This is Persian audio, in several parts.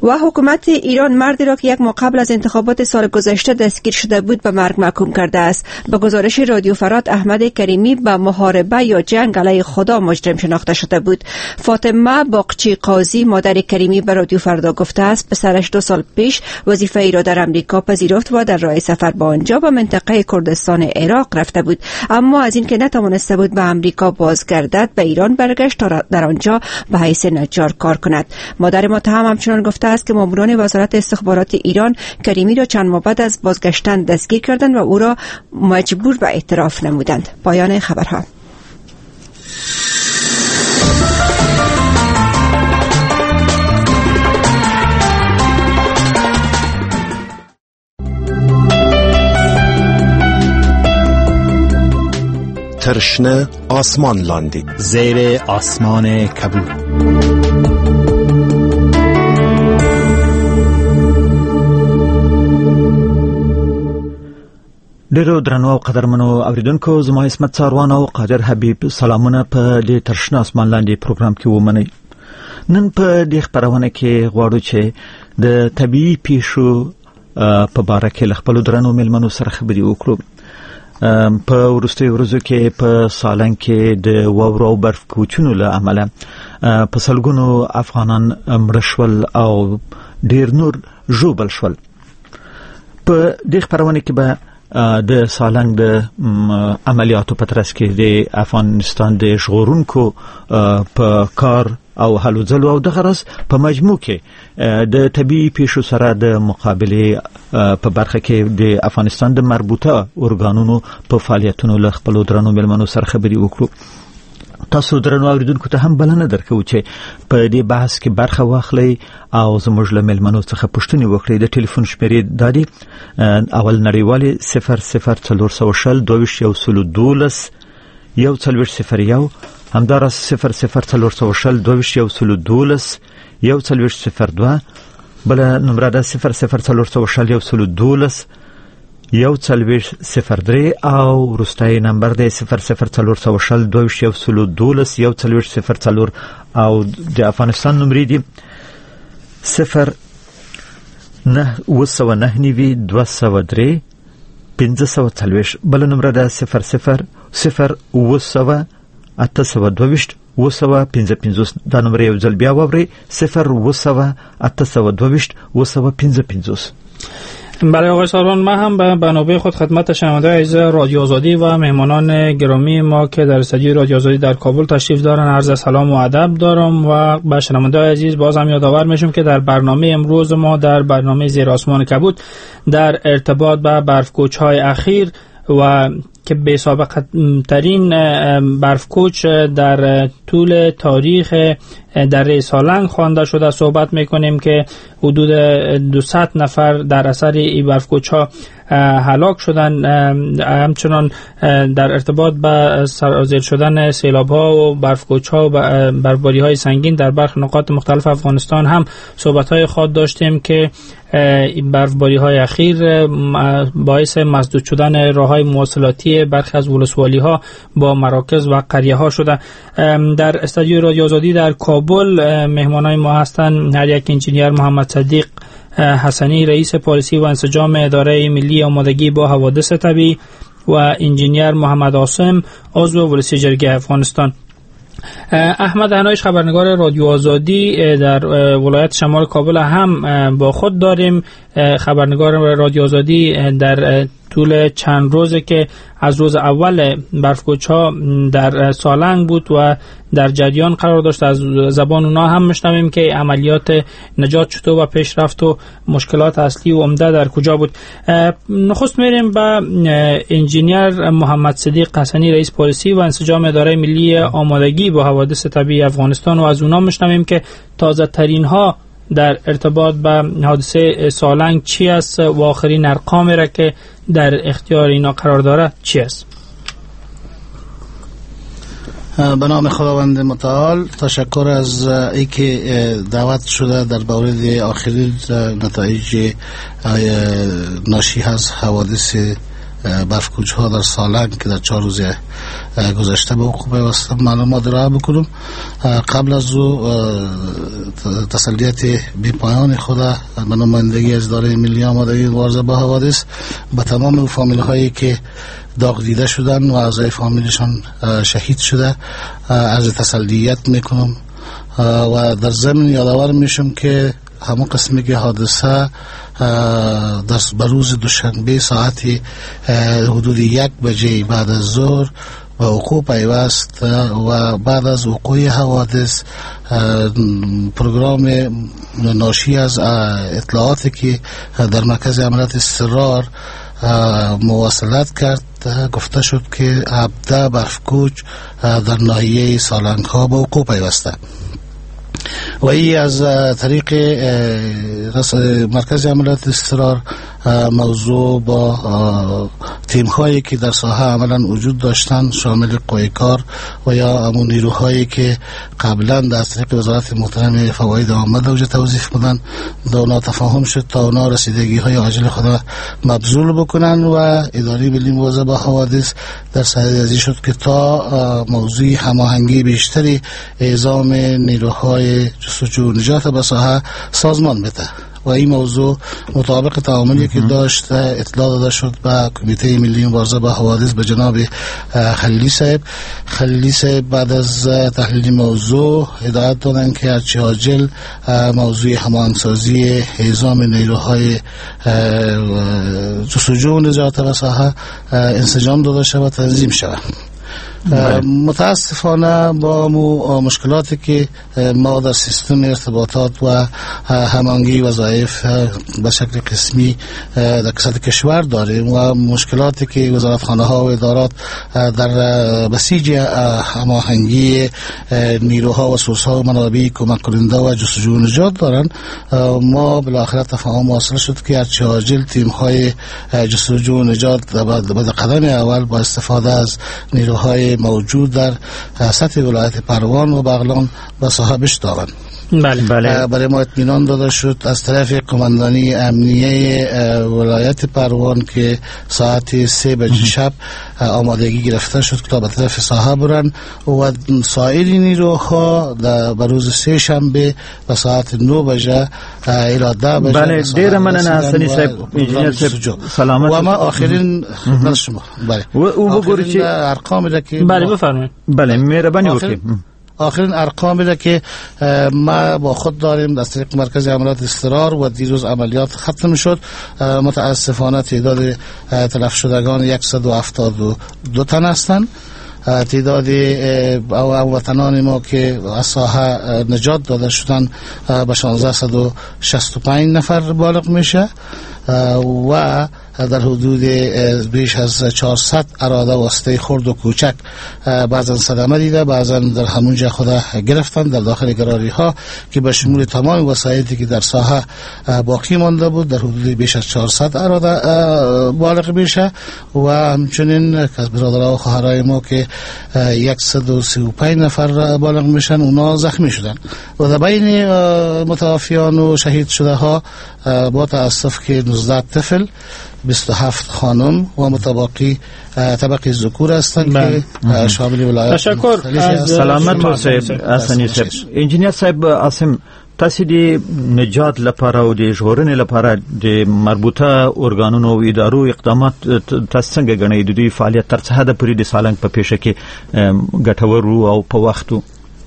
و حکومت ایران مردی را که یک ماه قبل از انتخابات سال گذشته دستگیر شده بود به مرگ محکوم کرده است. به گزارش رادیو فرات، احمد کریمی به محاربه یا جنگ علیه خدا مجرم شناخته شده بود. فاطمه باقچی قاضی مادر کریمی به رادیو فردا گفته است پسرش 2 سال پیش وظیفه ای را در امریکا پذیرفت و در راه سفر به آنجا به منطقه کردستان عراق رفته بود، اما از اینکه نتوانسته بود به امریکا بازگردد به ایران برگشت تا در آنجا به حیث نجار کار کند. مادر متهم همچنان گفته است که ماموران وزارت استخبارات ایران کریمی را چند ماه بعد از بازگشتن دستگیر کردند و او را مجبور به اعتراف نمودند. پایان خبرها. ترشنه آسمان لاندی زیر آسمان کبود. ډیرو درنو او قدرمنو اوریدونکو، زما اسمت ساروان او قادر حبیب سلامونه په دې ترشنه آسمان لاندې پروګرام کې ومنئ. نن په دې خبرونه کې غواړو چې د طبيعي پیښو په باره کې له خپلو درنو مېلمنو سره خبرې وکړو. په وروستیو ورځو کې په سالنګ کې د واورو او برف کوچونو له امله په سلګونو افغانان مړه شول او ډیر نور ژوبل شول. په دې خبرونه کې به د سالنګ د عملیاتو په ترڅ کې د افغانستان د ژغورونکو په کار او هلو ځلو او د غرض په مجموع کې د طبيعي پیښو سره د مقابله په برخه کې د افغانستان د مربوطه ارګانونو په فعالیتونو له خپل درنو ملمنو سره خبرې وکړو. تاسو درنو اوریدونکو ته هم بلنه درکو چې په دې بحث کې برخه واخلئ او زموږ له ملمنو څخه پوښتنې وکړئ. د ټلیفون شمیرې دادي اول نړیوالي 004022 140 همدارس 004022 140 بل نمبر ده 004022 140 او روستای نمبر ده 004022 140 او د افغانستان نمبر دی 0999 203 بل نمبر ده 00 822 255 دا نمبر یو ځل بیا ووري 0 822 255. برای آقای ساروان، ما هم به بنابه خود خدمت شنوندگان عزیز رادیو آزادی و مهمانان گرامی ما که در استودیوی رادیو آزادی در کابل تشریف دارن عرض سلام و ادب دارم و به شنوندگان عزیز باز هم یادآور میشم که در برنامه امروز ما در برنامه زیر آسمان کبود در ارتباط با برفکوچ‌های اخیر و که به سابقه ترین برفکوچ در طول تاریخ دره سالنگ خوانده شده صحبت میکنیم که حدود 200 نفر در اثر این برفکوچ ها هلاک شدن. همچنان در ارتباط با سرازیر شدن سیلاب ها و برفکوچ ها و برفباری های سنگین در برخی نقاط مختلف افغانستان هم صحبت های خود داشتیم که این برفباری های اخیر باعث مسدود شدن راه های مواصلاتی برخی از ولسوالی ها با مراکز و قریه ها شده. در استودیو رادیو آزادی در کابل مهمانای ما هستند هر یک انجینیر محمد صدیق حسنی رئیس پالیسی و انسجام اداره ملی آمادگی با حوادث طبیعی و انجینیر محمد عاصم عضو ولسی جرگه افغانستان. احمد هنایش خبرنگار رادیو آزادی در ولایت شمال کابل هم با خود داریم. خبرنگار رادیو آزادی در طول چند روزه که از روز اول برفکوچ‌ها در سالنگ بود و در جریان قرار داشت، از زبان اونا هم میشنویم که عملیات نجات چطور و پیش رفت و مشکلات اصلی و عمده در کجا بود. نخست میریم با انجینیر محمد صدیق حسنی رئیس پالیسی و انسجام اداره ملی آمادگی با حوادث طبیعی افغانستان و از اونا میشنویم که تازه ترین ها در ارتباط با حادثه سالنگ چی است و آخرین ارقامی را که در اختیار اینا قرار داره چی است؟ به نام خداوند متعال تشکر از اینکه دعوت شده در مورد آخرین نتایج ناشی از حوادث برفکوچ ها در سالنگ که در 4 روز گذشته به وقوع پیوسته معلومات ارائه بکنم. قبل از او تسلیت بی پایان خود به نمایندگی از اداره ملی آمادگی مبارزه با حوادث به تمام فامیل هایی که داغ دیده شدن و اعضای فامیلشان شهید شده عرض تسلیت میکنم و در ضمن یادآور میشم که همون قسمی که حادثه در روز دوشنبه ساعت حدود 1 بجه بعد از ظهر و وقوع پیوست و بعد از وقوع حوادث پروگرام ناشی از اطلاعاتی که در مرکز عملیات اضطرار مواصلت کرد گفته شد که 17 برفکوچ در ناحیه سالنگ ها به وقوع پیوسته و این از طریق مرکز عملیات اضطرار موضوع با تیم هایی که در ساحه عملا وجود داشتن شامل قویکار و یا همون نیروهایی که قبلا در طریق وزارت محترم فواید آمده وجود توظیف بودن دو ناتفاهم شد تا اونا رسیدگی های عاجل خود مبذول بکنن و اداره ملی مبارزه با حوادث در سرازی شد که تا موضوع هماهنگی بیشتری اعزام نیروهای جستجو و نجات به ساحه سازمان بده و این موضوع مطابق تعاملی که داشت اطلاع داده شد به کمیته ملی مبارزه با حوادث به جناب خلیلی صاحب بعد از تحلیل موضوع هدایت دادن که هرچی عاجل موضوع هماهنگسازی اعزام نیروهای جستجو و نجات به ساحه انسجام داده شود و تنظیم شود. متاسفانه با مشکلاتی که ما در سیستم ارتباطات و هماهنگی وظایف به شکل قسمی در کشور داریم و مشکلاتی که وزارتخانه ها و ادارات در بسیج هماهنگی نیروها و سورس ها و منابع کمک کننده و جستجو و نجات دارن، ما بالاخره تفاهم حاصل شد که هرچه عاجل تیم های جستجو و نجات به قدم اول با استفاده از نیروهای موجود در سطح ولایت پروان و بغلان به صاحبش دارند. بله. برای ما اطمینان داده شد از طرف قماندانی امنیه ولایت پروان که ساعت 3 بجه شب آمادگی گرفته شد که تا به طرف ساحه برن و سایر نیروها به روز 3 شنبه به ساعت 9 بجه الی 10 بجه. بله دیر مننه حسنی صاحب انجینیر صاحب سلامت و ما آخرین خدمت شما. بله او بگویید چه ارقامی را که بله بفرمایید. بله مهربانی وکیل آخرین ارقامی را که ما با خود داریم از طریق مرکز عملیات اضطرار و دیروز عملیات ختم شد، متاسفانه تعداد تلف شدگان 172 تن هستند. تعداد وطنان ما که از ساحه نجات داده شدن به 1665 نفر بالغ میشه و در حدود بیش از 400 اراده واسطه خرد و کوچک بعضا صدمه دیده، بعضا در همونجا خود گرفتن در داخل گراری ها که به شمول تمام وسایلی که در ساحه باقی مانده بود در حدود بیش از 400 اراده بالغ میشه و همچنین از برادرها و خواهرای ما که 135 نفر بالغ میشن اونا زخمی شدن و در بین متوفیان و شهید شده ها با تاسف که 19 طفل 27 خانم و متبقی طبقه ذکور هستند که شامل ولایت. تشکر. سلامت صاحب حسنی صاحب. انجینیر صاحب عاصم تاسو د نجات لپاره او د ژغورنې لپاره د مربوطه ارګانونو او ادارو اقدامات تاسو څنګه غنئ د دوی فعالیت تر څه حد پورې د سالنګ په پیښه کې ګټور او په وختو؟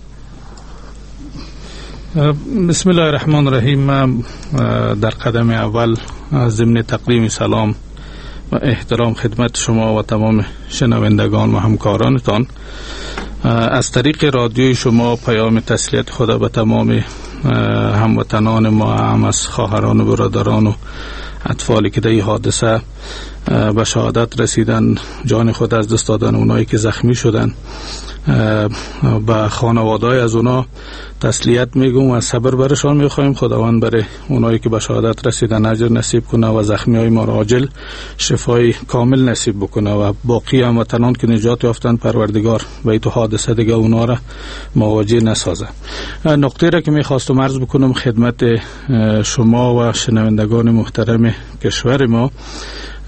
بسم الله الرحمن الرحیم. در قدم اول ضمن تقدیم سلام و احترام خدمت شما و تمام شنوندگان و همکارانتان از طریق رادیوی شما پیام تسلیت خدا به تمام هموطنان ما هم از خواهران و برادران و اطفالی که در این حادثه به شهادت رسیدن، جان خود از دست دادن، اونایی که زخمی شدن، به خانواده‌های از اونا تسلیت میگم و صبر برشان میخوایم. خداوند برای اونایی که به شهادت رسیدن اجر نصیب کنه و زخمیای ما را عاجل شفای کامل نصیب بکنه و باقی هموطنان که نجات یافتن پروردگار و تو حادثه دیگه اونا را مواجه نسازه. نکته را که میخواستم عرض بکنم خدمت شما و شنوندگان محترم کشور ما،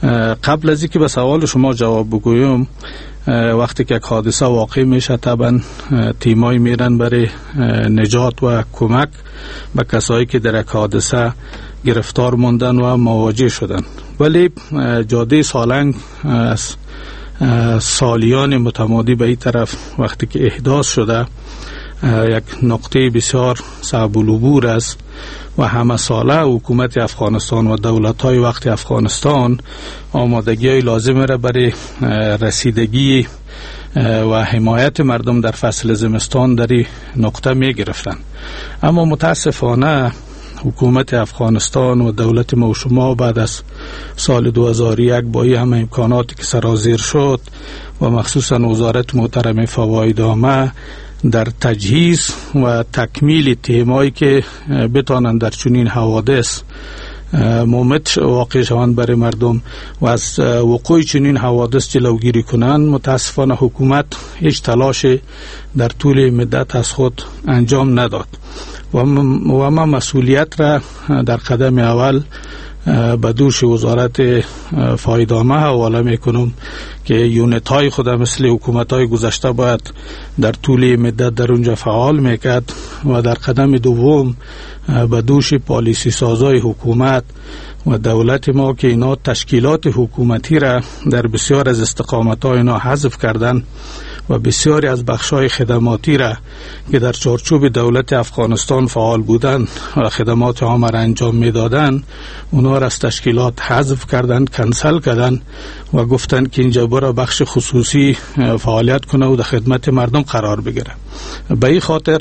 قبل از اینکه به سوال شما جواب بگویم، وقتی که یک حادثه واقع میشه طبعا تیمای میرن برای نجات و کمک به کسایی که در یک حادثه گرفتار موندن و مواجه شدن. ولی جاده سالنگ از سالیان متمادی به این طرف وقتی که احداث شده یک نقطه بسیار صعب العبور است و همه ساله حکومت افغانستان و دولت‌های وقت افغانستان آمادگی لازم را برای رسیدگی و حمایت مردم در فصل زمستان در این نقطه می گرفتن. اما متاسفانه حکومت افغانستان و دولت ما و شما بعد از سال 2001 با این همه امکاناتی که سرازیر شد و مخصوصا وزارت محترم فواید عامه در تجهیز و تکمیل تیمایی که بتانند در چنین حوادث مومت واقع شوند برای مردم و از وقوع چنین حوادث جلوگیری کنند، متاسفانه حکومت هیچ تلاش در طول مدت از خود انجام نداد و ما مسئولیت را در قدم اول به دوش وزارت فایدامه حواله میکنم که یونت های خود مثل حکومت های گذشته باید در طول مدت در اونجا فعال میکرد و در قدم دوم به دوش پالیسی سازای حکومت و دولت ما که اینا تشکیلات حکومتی را در بسیار از استقامت ها اینا حذف کردن و بسیاری از بخش‌های خدماتی را که در چارچوب دولت افغانستان فعال بودند و خدمات عامه را انجام می‌دادند، اونا را از تشکیلات حذف کردند، کنسل کردند و گفتند که اینجا برای بخش خصوصی فعالیت کنه و در خدمت مردم قرار بگیره. به این خاطر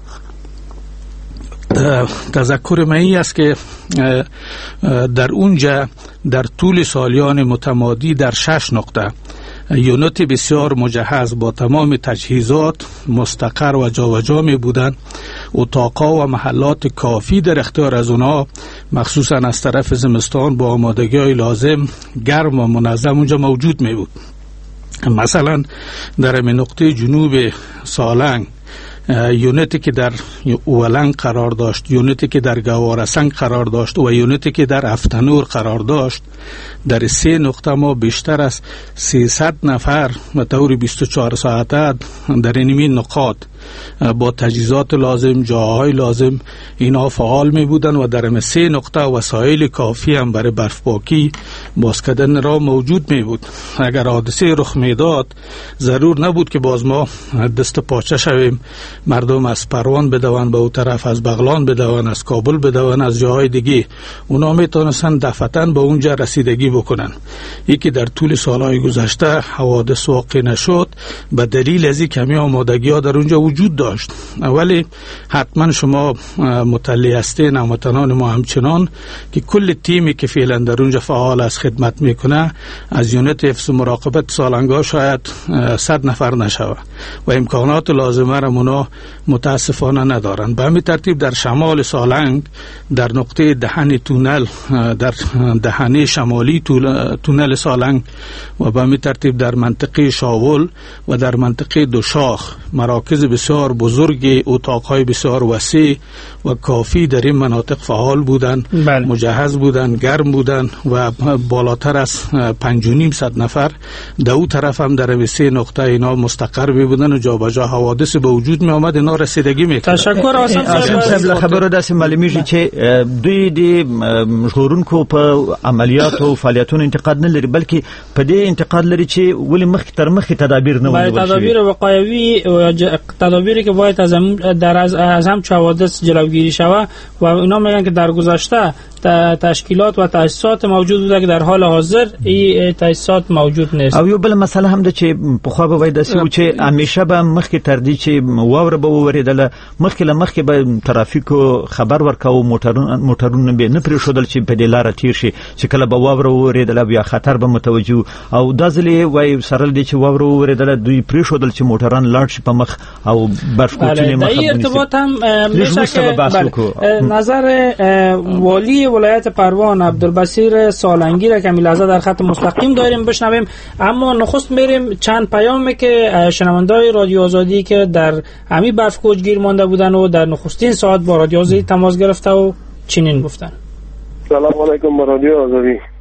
تذکر من است که در اونجا در طول سالیان متمادی در 6 نقطه یونت بسیار مجهز با تمام تجهیزات مستقر و جابجا می بودند. اتاقا و محلات کافی در اختیار از اونا مخصوصا از طرف زمستان با آمادگی های لازم گرم و منظم اونجا موجود می بود. مثلا در نقطه جنوب سالنگ یونتی که در اولنگ قرار داشت، یونتی که در گوارسنگ قرار داشت و یونتی که در افتنور قرار داشت، در 3 نقطه ما بیشتر از 300 نفر به طور 24 ساعته در این نقاط با تجهیزات لازم، جاهای لازم اینا فعال می بودن و در 3 نقطه وسایل کافی هم برای برفپاکی باز کردن را موجود می بود. اگر حادثه رخ می داد ضرور نبود که باز ما دست پاچه شویم، مردم از پروان بدوان به او طرف، از بغلان بدوان، از کابل بدوان، از جاهای دیگه. اونا می تونستن دفعتاً به اونجا رسیدگی بکنن. یکی در طول سالهای گذشته حوادث واقع نشد به دلیل از این کمی آمادگی ها در اونجا وجود داشت. ولی حتما شما مطلع هستین، هموطنان ما همچنان، که کل تیمی که فعلا در اونجا فعال از خدمت میکنه از یونت حفظ مراقبت سالنگا شاید 100 نفر نشوه و امکانات لازمه را اونا متاسفانه ندارن. به همین ترتیب در شمال سالنگ در نقطه دهن تونل، در دهنه شمالی تونل سالنگ و به همین ترتیب در منطقه شاول و در منطقه دوشاخ مراکز بسیار بزرگ، اتاقهای بسیار وسیع و کافی در این مناطق فعال بودند، مجهز بودند، گرم بودند و بالاتر از 5,500 نفر در اون طرف هم در 3 نقطه اینا مستقر بودند و جابجا حوادث به وجود می آمد، اینا رسیدگی میکردن. تشکر آسان صاحب. خبرو داسې معلومیږي چې دوی د ژغورونکو په عملیات او فعالیتونو انتقاد نه لري، بلکې په دې انتقاد لري چې ولې مخکې تر مخکې تدابیر نه ونیول شوي. تدابیر وقایوي و تدابیری که باید از هم حوادث جلوگیری شود و اینا میگن که در گذشته تشکیلات و تاسیسات موجود بوده که در حال حاضر این تاسیسات موجود نیست. او یو بل مسله هم ده چې په خو به وایي داسې و چې همیشه به مخکې تر دې چې واوره به وورېدله مخکې له مخکې به ترافیکو خبر ورکاو، موټرونه به نه پرېښودل چې په دې لاره تیر شي، چې کله به واوره وورېدله بیا خطر به متوجه او دا ځل یې وایي سره دې چې واوره وورېدله دوی پرېښودل چې موټران لاړ شي په مخ او برفکوچینې مخه ونیسي. ارتباط هم میشه که نظر والی ولایت پروان عبدالبصیر سالنگی را که می لحظه در خط مستقیم داریم بشنویم، اما نخست میریم چند پیامی که شنوندای رادیو آزادی که در همی برف کوچ گیر مانده بودن و در نخستین ساعت با رادیو آزادی تماس گرفته و چنین گفتن. سلام علیکم رادیو آزادی.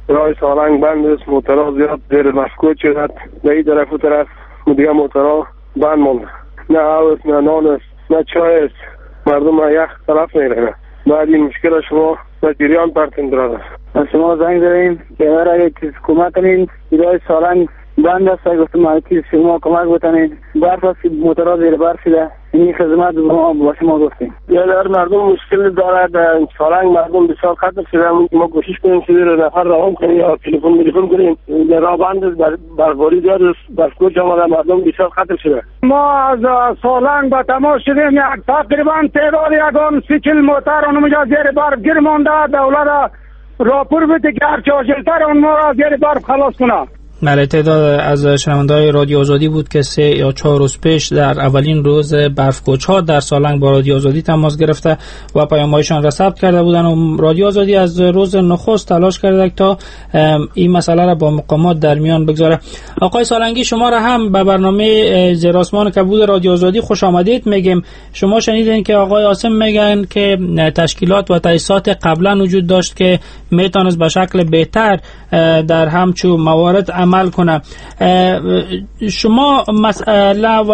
راه سالنگ بند است، موترها زیاد زیر مفکوک شدند، به این طرف و طرف دیگه موترها بند مانده، نه آب نه نان است نه چای است، مردم یخ طرف میرن. بعد این مشکل شما به جریان پرتین دراز است. شما زنگ زدیم که اگر چیز کمک کنین راه سالنگ بند است، گفتم که شما کمک بکنید. برف است که موترها زیر برف شده، این خدمت با شما گفتیم. در مردم مشکل دارد، سالنگ مردم بسیار خطر شده. ما کوشش کنیم که نفر راه کنیم یا تلفن کنیم. در راه بند برفباری زیاد است، برفکوچ آمده، مردم بسیار خطر شده. ما از سالنگ به تماس شدیم، تقریبا تعداد 130 موتر اونجا زیر برف گیر مانده. دولت راپور بده که هر چه عاجل‌تر اون ما را زیر برف خلاص کنه. بله، تعداد از شنونده‌های رادیو آزادی بود که 3 یا 4 روز پیش در اولین روز برف‌کوچ‌ها در سالنگ با رادیو آزادی تماس گرفته و پیام‌هایشان را ثبت کرده بودند و رادیو آزادی از روز نخست تلاش کرده تا این مسئله را با مقامات در میان بگذاره. آقای سالنگی، شما را هم به برنامه زیر آسمان کبود رادیو آزادی خوش آمدید میگیم. شما شنیدین که آقای عاصم میگن که تشکیلات و تأسیسات قبلا وجود داشت که میتونست به شکل بهتر در همچون موارد عمل کنه. شما مسئله و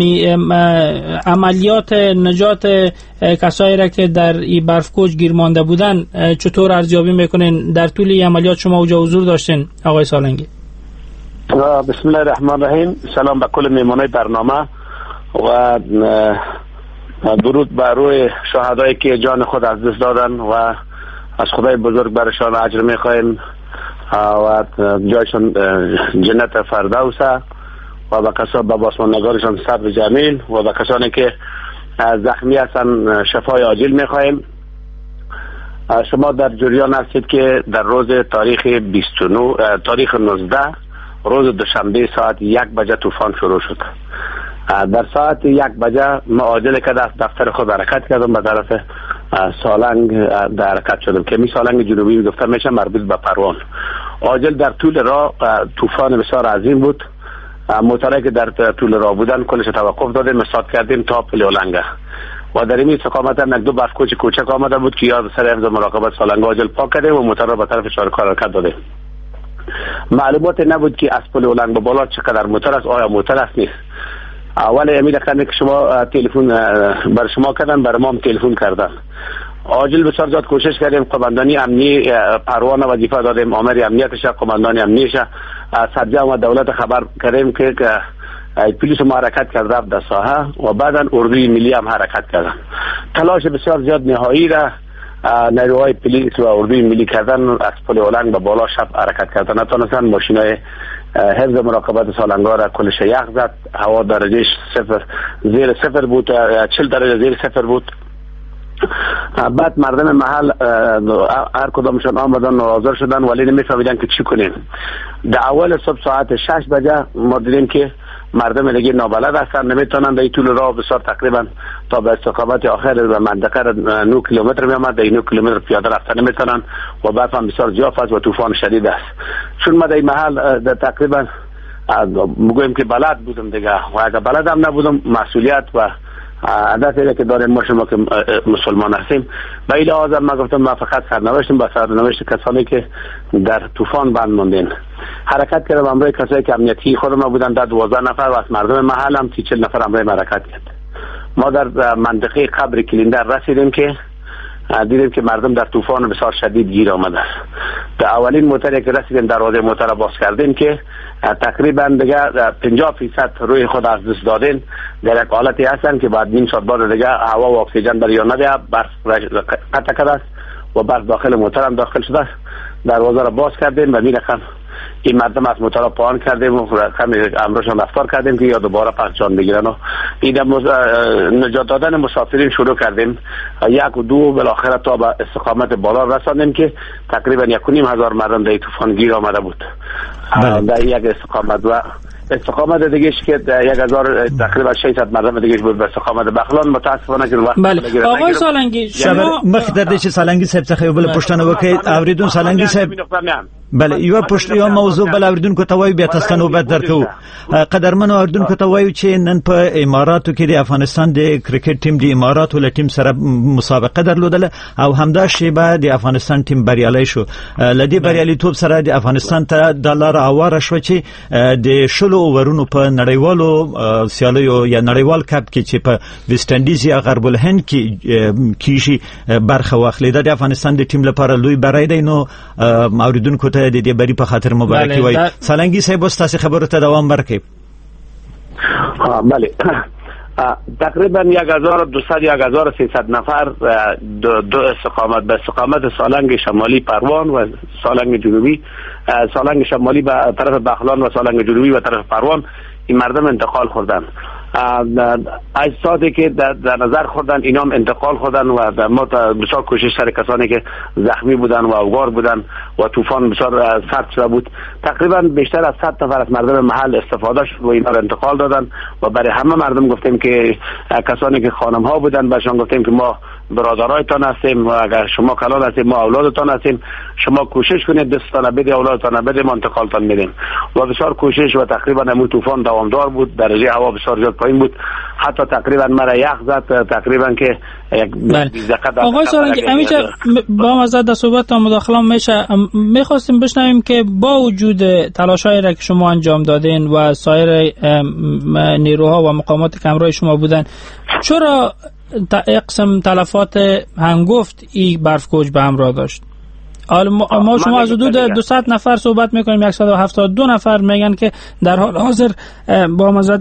عملیات نجات کسایی را که در این برفکوچ گیر مانده بودن چطور ارزیابی میکنین؟ در طول این عملیات شما اوجا حضور داشتین آقای سالنگی؟ بسم الله الرحمن الرحیم. سلام به کل میهمانای برنامه و درود بر روی شهدایی که جان خود از دست دادن و از خدای بزرگ برشان اجر میخوایم و جایشان جنت فردوس و به کسان به بازماندگانشان صبر جمیل و به کسانی که زخمی هستن شفای عاجل میخواهیم. شما در جریان هستید که در روز تاریخ 19 روز دوشنبه ساعت 1 بجه طوفان شروع شد. در ساعت 1 بجه ما عاجل که از دفتر خود حرکت کردم به طرف سالنگ در حرکت شدم که می سالنگ جنوبی گفته میشه مربوط به پروان. عاجل در طول راه طوفان بسیار عظیم بود. موترایی که در طول راه بودن کلش توقف دادیم، استاد کردیم تا پلیولنگه و در این استقامت هم 2 برفکوچ کوچک آمده بود که یاد سر حفظ مراقبت سالنگ عاجل پاک کردیم و موتر را به طرف شارکار حرکت دادیم. معلومات نبود که از پلیولنگ به بالا چقدر موتر است، آیا موتر است نیست. اول امید کردن که شما تلفن بر شما کردن، بر ما هم تلفن کردن. عاجل بسیار زیاد کوشش کردیم، قماندانی امنی پروانه وظیفه دادیم، آمر امنیتش، قماندانی امنیش سرجم و دولت خبر کردیم که پلیس ما حرکت کرده در ساحه و بعدا اردوی ملی هم حرکت کردن. تلاش بسیار زیاد نهایی را نیروهای پلیس و اردوی ملی کردن، از پلیولنگ به بالا شب حرکت کردن. نتونستن ماشینای حفظ مراقبت سالنگا را کلش یخ زد، هوا درجهش زیر صفر بود، 40 درجه زیر صفر بود. بعد مردم محل هر کدامشون آمدن و حاضر شدن ولی نمیفهمیدن که چی کنیم. در اول صبح ساعت 6 بجه ما دیدیم که مردم دیگه نابلد هستن، نمیتونن در طول راه بسیار تقریبا تا به استقامت آخر و منطقه 9 کیلومتر میامد، در 9 کیلومتر پیاده رفتن نمیتونن و بعد هم بسیار جاف است و طوفان شدید است. چون ما در محل تقریبا میگویم که بلد بودم دیگه و اگر بلد هم نبودم مسئولیت و عادت اینه که داریم ما شما که مسلمان هستیم. به این لحاظ ما گفتم ما فقط سرنوشتم با سرنوشت کسانی که در طوفان بند موندین حرکت کردم. همراه کسایی که امنیتی خود ما بودن در 12 نفر و از مردم محل هم 30-40 نفر همراه ما حرکت کرد. ما در منطقه قبر کلیندر رسیدیم که دیدیم که مردم در طوفان بسیار شدید گیر آمده است. در اولین موتری که رسیدیم دروازه موتر باز کردیم که تقریبا دیگه 50% روی خود از دست دادین، در یک حالتی هستن که بعد نیم ساعت بعد دیگه هوا و اکسیژن در یان نده، برف قطع کرده است و برف داخل موتر هم داخل شده است. دروازه را باز کردیم و میرخم این مردم از موتر را پایین کردیم و امرشان رفتار کردیم که یا دوباره پس جان بگیرن و این نجات دادن مسافرین شروع کردیم. 1 و 2 بالاخره تا به استقامت بالا رساندیم که تقریبا 1,500 مردم در طوفان گیر آمده بود در یک استقامت و استقامت دیگه که 1000 تقریبا 600 مردم دیگه بود به استقامت بخلان. متاسفانه که وقت بله. آقای سالنگی شما مخدر دیش سالنگی صاحب څخه بل پښتنه وکړي اوریدون سالنگی صاحب بله یو پښتو یو موضوع بل اوریدونکو ته وایو بیا تاسو نوبت درکو قدرمن اوریدونکو ته وایو چې نن په اماراتو کې د افغانستان د کرکټ ټیم د اماراتو له ټیم سره مسابقه درلودله او همدا شیبه د افغانستان ټیم بریالي شو لدی بریالیتوب سره د افغانستان ته د لار اواره شو چې د شلو ورونو په نړیوالو سیالیو یا نړیوال کپ کې چې په ویسټ انډیز یا غرب الهند کې کیږي برخه واخلي د افغانستان د ټیم لپاره لوی بری دی نو اوریدونکو ته د دې بری په خاطر مبارکي وای سالنګي صاحب تاسو خبرو ته دوام ورکړئ. بله تقریبا 1200 یا 1300 نفر دو استقامت به استقامت سالنگ شمالی پروان و سالنگ جنوبی سالنگ شمالی به طرف بغلان و سالنگ جنوبی به طرف پروان این مردم انتقال خوردن. اجسادی که در نظر خوردن اینا هم انتقال خوردن و ما بسیار کوشش سر کسانی که زخمی بودن و اوگار بودن و طوفان بسیار سرد شده بود تقریبا بیشتر از 100 نفر از مردم محل استفاده شد و اینا رو انتقال دادن و برای همه مردم گفتیم که کسانی که خانم ها بودن بهشون گفتیم که ما برادرایتان هستیم و اگر شما کلان هستیم ما اولادتان هستیم شما کوشش کنید دستتان بده اولادتان بده ما انتقالتان میدیم و بسیار کوشش و تقریبا همون طوفان دوامدار بود درجه هوا بسیار زیاد پایین بود حتی تقریبا مرا یخ زد تقریبا که آقای سالنگی همیشه با مزد در صحبت تا مداخله میشه میخواستیم بشنویم که با وجود تلاشایی را که شما انجام دادین و سایر نیروها و مقامات که همراه شما بودن چرا اقسام تلفات هنگفت این برف کوچ به همراه داشت؟ ما شما از حدود 200 نفر صحبت میکنیم 172 نفر میگن که در حال حاضر با مزد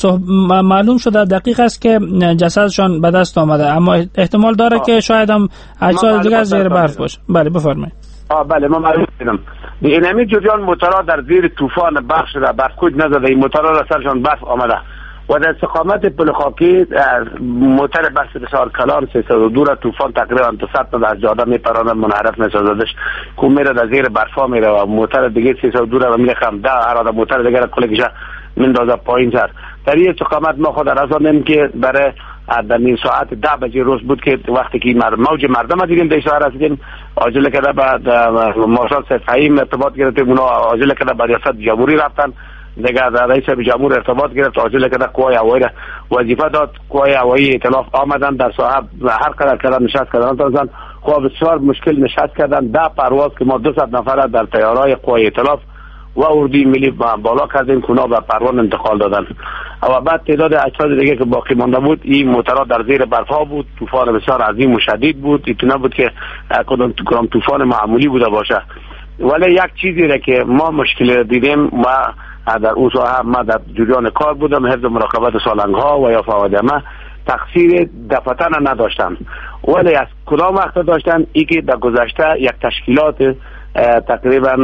معلوم شده دقیق است که جسدشان به دست آمده اما احتمال داره که شاید هم اجساد دیگر زیر برف باشه. بله بفرمایید. بله ما معلوم دیدم این همین جریان موتورها در زیر طوفان برف شده برف کوچ نزده این موتورها را سرشان برف آمده و در استقامت پل خاکی موتر بس بسیار کلان 302 را طوفان تقریبا 200 تا از جاده میپرانه منحرف میسازدش که میره در زیر برفا میره و موتر دیگه 302 را میره خم ده اراده موتر دیگه را کلگیشه مندازه پایین تر در این استقامت ما خود رساندیم که برای در نیم ساعت 10 بجه روز بود که وقتی که موج مردم دیدیم در شهر رسیدیم عاجل کده بعد مارشال سید فهیم ارتباط گرفتیم اونا عاجل کده بعد ریاست جمهوری رفتن دیگه رئیس جمهور ارتباط گرفت عاجل کده قوای هوایی وظیفه داد قوای هوایی ائتلاف آمدن در ساحه هر قدر کردن نشست کردن تازن خب بسیار مشکل نشست کردن 10 پرواز که ما 200 نفر در طیاره‌های قوای ائتلاف و اردوی ملی بالا کردیم که اونا به پروان انتقال دادن و بعد تعداد اجساد دیگه که باقی مانده بود این موترها در زیر برفها بود طوفان بسیار عظیم و شدید بود این نبود که کدام طوفان معمولی بوده باشه ولی یک چیزی را که ما مشکل دیدیم و در اون ساحه ما در جریان کار بودم حفظ مراقبت سالنگ ها و یا فوادمه تقصیر دفتن نداشتن ولی از کدام وقت داشتن ای که در گذشته یک تشکیلات تقریبا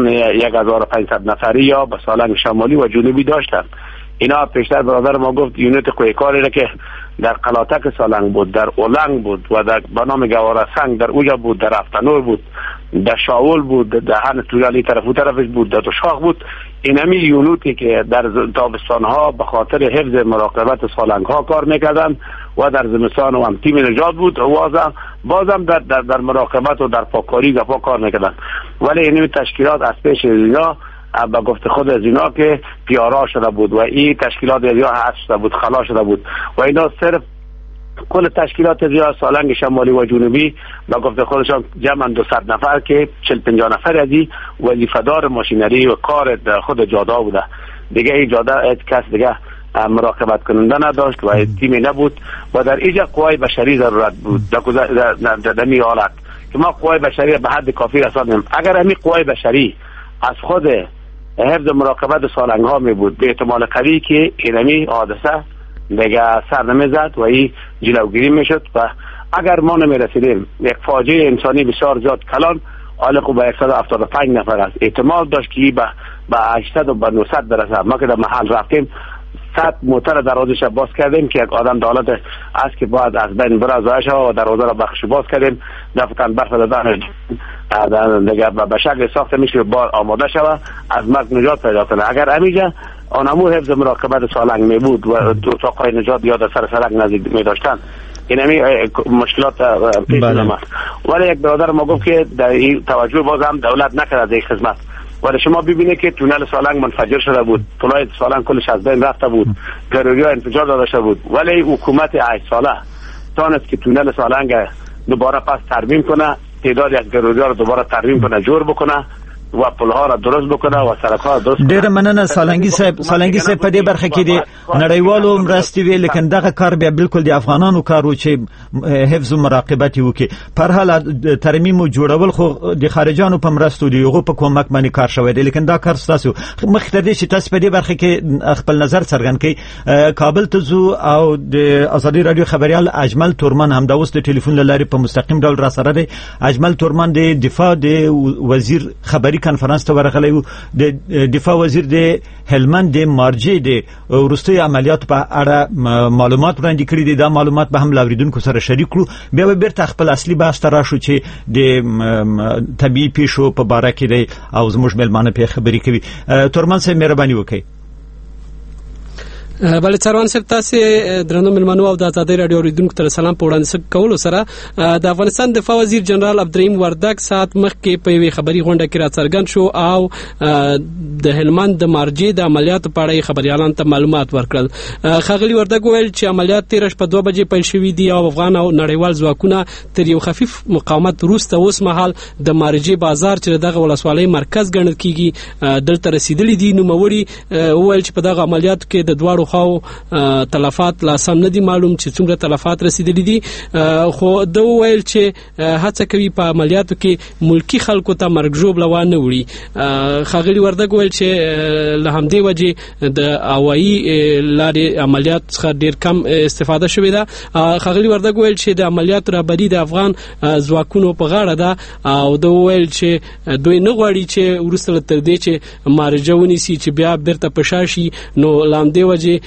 1500 نفری یا به سالنگ شمالی و جنوبی داشتن اینا پیشتر برادر ما گفت یونیت قوی کاری را که در قلاتک سالنگ بود در اولنگ بود و در بنام گواره سنگ در اوجا بود در افتنور بود در شاول بود در هن تویالی طرف و طرفش بود در شاخ بود این همی یونیتی که در تابستان ها به خاطر حفظ مراقبت سالنگ ها کار میکردن و در زمستان هم تیم نجات بود بازم در مراقبت و در پاکاری گپا کار میکردن ولی این تشکیلات از پیش اینا با گفت خود از اینا که پیارا شده بود و این تشکیلات از اینا حذف شده بود خلا شده بود و اینا صرف کل تشکیلات زیاد سالنگ شمالی و جنوبی با گفت خودشان جمعا 200 نفر که 40-50 نفر از این وظیفه‌دار ماشینری و کار خود جاده بوده دیگه این جاده کس دیگه مراقبت کننده نداشت و تیمی نبود و در اینجا قوای بشری ضرورت بود در می حالت که ما قوای بشری به حد کافی رساندیم اگر همین قوای بشری از خود حفظ مراقبت سالنگ ها می بود به احتمال قوی که اینمی حادثه دیگه سر نمیزد و این جلوگیری میشد و اگر ما نمی رسیدیم یک فاجعه انسانی بسیار زیاد کلان آلقو به 175 نفر است احتمال داشت که به 800 و به 900 برسه ما که در محل رفتیم 100 موتر دروازش باز کردیم که یک آدم دولت است که باید از بین برازایش و دروازه را بخش باز کردیم دفتن برف دادن دیگه به شکل ساخته میشه بار آماده شوه از مرگ نجات پیدا کنه اگر امیجا آنمو حفظ مراقبت سالنگ می بود و اتاقای نجات یا در سر سرک نزدیک می داشتن این همی مشکلات پیش نمید ولی یک برادر ما گفت که در این توجه باز هم دولت نکرد از این خدمت ولی شما ببینید که تونل سالنگ منفجر شده بود، طلای سالنگ کلش از بین رفته بود، گروگیا انفجار داده شده بود، ولی حکومت 8 ساله تانست که تونل سالنگ دوباره پس ترمیم کنه، تعدادی از گروگیا رو دوباره ترمیم کنه، جور بکنه و پلها را درست بکنه و سرک‌ها درست. ډېر مننه سالنګي صاحب په دې برخه کې د نړیوالو مرستې وی، لیکن دغه کار بیا بالکل د افغانانو کار و چې حفظ او مراقبت وکړي. په هر حال ترمیم او جوړول خو د خارجانو په مرستو دی، هغه په کومک باندې کار شوی دی، لیکن دا کار تاسو مخکې تر دې چې تاسو په دې برخه کې خپل نظر څرګند کړئ. کابل ته ځو او د ازادي رادیو خبريال اجمل تورمن هم د اوس د ټلیفون لارې په مستقیم ډول را سره دی. اجمل تورمن د دفاع د وزیر خبري کنفرانس ته ورغلی و. د دفاع وزیر د هلمند د مارجې د وروستي عملیات په اړه معلومات وړاندې کړي دي. دا معلومات به هم لاوریدونکو سره شریک کړو، بیا به بیرته خپل اصلي بحث ته راشو چې د طبيعي پیښو په باره کې دی او زموږ مېلمانه په خبرې کوي. تورمن صاحب مهرباني وکړئ. بل څروان صاحب تاسو درنو ملمنو او د آزادۍ رادیو اوریدونکو ته سلام په وړاندې کولو سره د افغانستان دفاع وزیر جنرال عبدالرحیم وردګ سات مخکې په یوه خبري غونډه کې راڅرګند شو او د هلمند د مارجې د عملیاتو په اړه خبريالانو ته معلومات ورکړل. ښاغلي وردګ ویل چې عملیات 13 په 2 بجې پیل شوې دي او افغان او نړیوال ځواکونه تر یو خفیف مقاومت وروسته اوس مهال د مارجې بازار چې دغه ولسوالۍ مرکز ګڼل کیږي دلته رسیدلې دي. نو موري ویل چې په دغه عملیاتو کې د دواړو خو تلفات لا سم نه دي معلوم چې څومره تلفات رسیدلې دي، خو د ویل چې هڅه کوي په عملیاتو کې ملکی خلکو ته مرګ ژوبله وانه وړي. ښاغلي وردګ ویل چې له همدې وجې د هوایي لارې عملیات څخه ډیر کم استفاده شوې ده. ښاغلي وردګ ویل چې د عملیاتو رهبري د افغان ځواکونو په غاړه ده او د ویل چې دوی نه غواړي چې وروسته تر دې چې مارجه ونیسي چې بیا بیرته په شا شي. نو له همدې وجې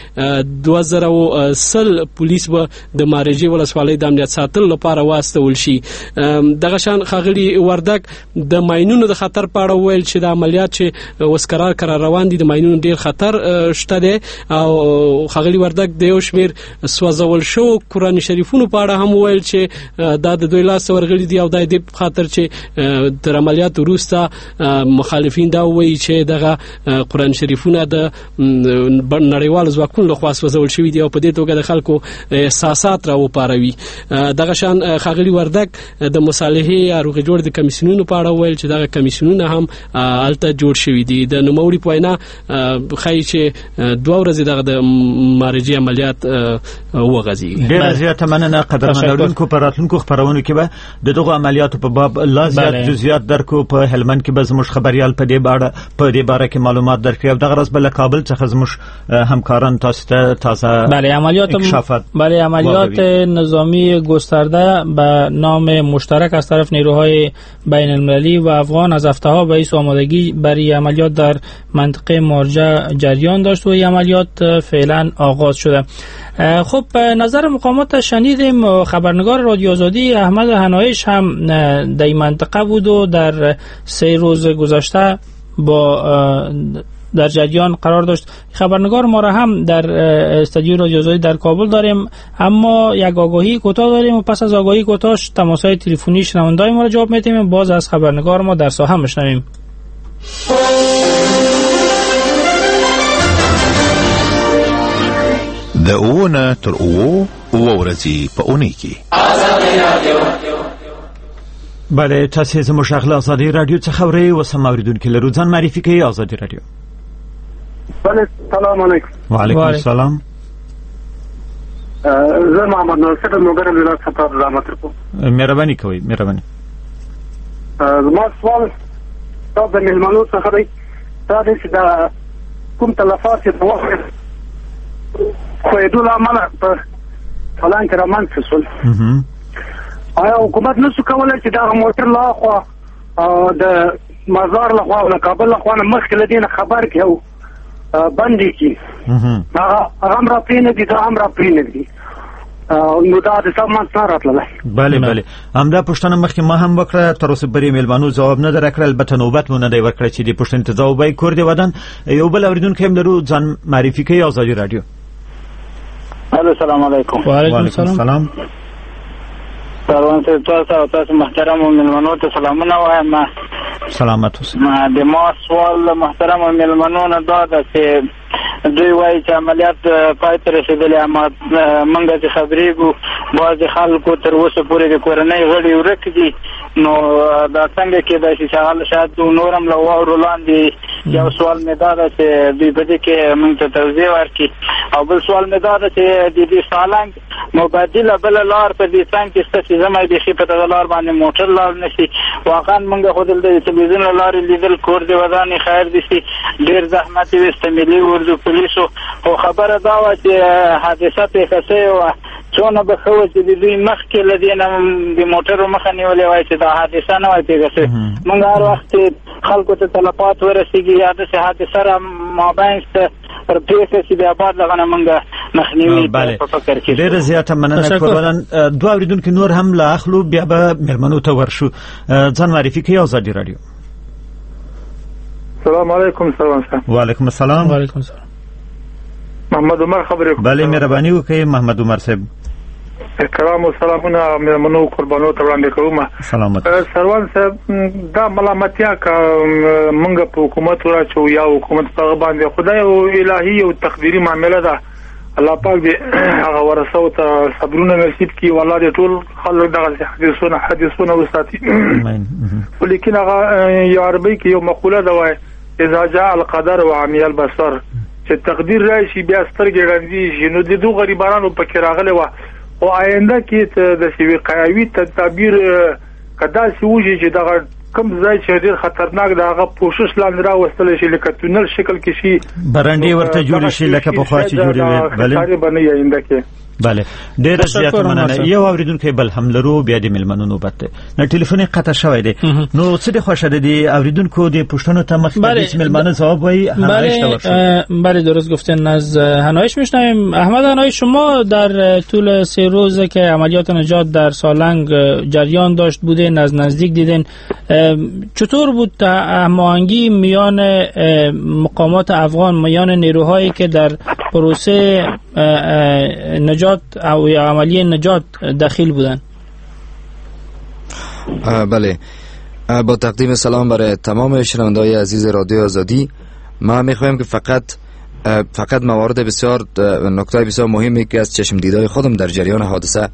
2010 پولیس به د مارجې ولسوالۍ د امنیت ساتلو لپاره واستول شي. دغه شان ښاغلي وردګ د ماینونو د خطر په اړه ویل چې د عملیات چې اوس قرار روان دي د ماینونو ډیر خطر شته دی او ښاغلي وردګ د یو شمیر سوځول شو قرآن شریفونو په اړه هم ویل چې دا د دوی لاس ورغلي دي او د دې خاطر چې تر عملیات وروسته مخالفین دا وایي چې دغه قرآن شریفونه د نړیوال ځواکونو لخوا سوځول شوي دي او په دې توګه د خلکو احساسات راوپاروي. دغه شان ښاغلي وردګ د مصالحې یا روغې جوړې د کمیسیونونو په اړه ویل چې دغه کمیسیونونه هم هلته جوړ شوي دي. د نوموړي په وینا ښایي چې 2 ورځې دغه د مارجې عملیات وغځېږي. ډېره زیاته مننه قدرمن اورونکو. په راتلونکو خپرونو کې به د دغو عملیاتو په باب لا زیات جزئیات درکو. په هلمند کې به زموږ خبريال په دې باره کې معلومات درکړي او دغه ورځ به له کابل څخه زموږ همکاران تاسو ته تازه عملیات نظامی گسترده به نام مشترک از طرف نیروهای بین المللی و افغان از هفته‌ها باعث آمادگی برای عملیات در منطقه مارجه جریان داشت و این عملیات فعلا آغاز شده. خب نظر مقامات شنیدیم. خبرنگار رادیو آزادی احمد هنایش هم در این منطقه بود و در 3 روز گذشته با در جریان قرار داشت. خبرنگار ما را هم در استودیو رادیو آزادی در کابل داریم، اما یک آگاهی کوتاه داریم و پس از آگاهی کوتاهش تماس‌های تلفنی شنونده‌های ما را جواب می‌دیم. باز از خبرنگار ما در ساحه میشنویم. د اوونه تر اوو ورځې په اونۍ کې بله تاسو زموږ شغله آزادي رادیو څخه اورئ. وسم اوریدونکو لرو ځان معرفي کوي. آزادي رادیو. بله سلام علیکم. وعلیکم السلام. زه محمد ناصر د نوګر ولایت څخه زحمت کوم. مهرباني کوئ. مهرباني. زما سوال دا د ملمنو څخه دی. دا چې دا کوم تلفات چې په وخت خو یې دوه عمله په فلان کې رامنځته شول، آیا حکومت نشو کولی چې دا موټر لا خوا د مزار له خوا او د کابل له خوا نه مخکې له دې نه خبر کړي او بند یې کړي؟ هغه هم راپرې نه دي، دا هم راپرې نه دي. نو دا د سم منځ نه راتللی. بله همدا پوښتنه مخکې ما هم وکړه، تر اوسه پورې میلمانو ځواب نه دی راکړی. البته نوبت مو نه دی ورکړی چې دې پوښتنې ته ځواب وایي. کور دې ودان. یو بل اورېدونکی هم لرو، ځان معرفي کوي. آزادي رادیو. السلام علیکم. وعلیکم السلام. سروان صاحب تاسو محترم ملمنو ته سلامونه وایم. سلامت اوسئ. د ما سوال محترم ملمنونو دا ده چې دوی وایي چې عملیات پای ته رسېدلی، اما موږ چې خبرېږو بعضې خلکو تر اوسه پورې د کورنۍ غړي ورک دي، نو دا څنګه کېدای شي چې هغه شاید نور هم له واورو لاندې. یو سوال مې دا ده چې دوی په دې کې موږ ته توضیح ورکړي، او بل سوال مې دا ده چې د دې سالنګ مبادله بله لار په دې څنګ کې شته چې زما بیخي په دغه لار باندې موټر لاړ نه شي. واقعا موږ خو دلته د تلویزیون له لارې لیدل کور د ودانې خیر دي شي، ډېر زحمت یې ویسته ملي اردو پولیسو، خو خبره دا وه چې حادثه پېښه شوې وه، څونه به ښه وه چې د دوی مخکې له دې نه د موټرو مخه نیولې وای چې دا حادثه نه وای پېښه شوې. موږ هر وخت چې خلکو ته تلفات ورسېږي یا داسې حادثه را مابینځ ته پېښه شي، بیا بعد دغه نه موږ مخنیوي په فکر کې. ډېره زیاته مننه کوربان. دوه اورېدونکي نور هم له اخلو، بیا به مېرمنو ته ورشو. ځان معرفي کړئ. ازادي راډیو. السلام علیکم. وعلیکم السلام. وعلیکم السلام. محمد عمر خبرې کوم. بله مهرباني وکړئ محمد عمر صاحب. کرام او سلامونه مېرمنو قربانو ته وړاندې کوم. سلامت. سروان صاحب دا ملامتیا کا موږ په حکومت ورچو یا حکومت په باندې خدای او الهي او تقديري معاملې ده. الله پاک دې هغه ورسو ته صبرونه نصیب کړي، والله دې ټول خلک دغه حدیثونه وساتي. ولیکن هغه یو عربي کې یو مقوله ده وای اذا جاء القدر وعمي البصر، چې تقدیر راشي بیا سترګې ړندې شي. نو د دوه غریبانو پکې راغلي و او آینده کې د شوی قیاوي تدبیر کدا سی وږي چې دغه کم ځای چې ډیر خطرناک دغه پوښښ لاندې راوستل شي، لکه تونل شکل کې شي، برانډي ورته جوړ شي لکه په خوا چې جوړي وي. بله آینده کې بله ډېر زیات مننه. یو اوریدونکو بل هم لرو، بیا د ملمنو نوبت ده. نه ټلیفون قطع شوی دی، نو څه د خوښه دی اوریدونکو د پښتنو ته مخکې ملمنو جواب وای. بله درست گفتن. از هنایش میشنویم. احمد هنایی، شما در طول 3 روزه که عملیات نجات در سالنگ جریان داشت بودین، از نزدیک دیدین، چطور بود هماهنگی میان مقامات افغان، میان نیروهایی که در پروسه نجات او عملیه نجات داخل بودن؟ بله، با تقدیم سلام برای تمام شنونده‌های عزیز رادیو آزادی. ما می‌خوایم که فقط موارد بسیار نکته بسیار مهمی که از چشم دیدای خودم در جریان حادثه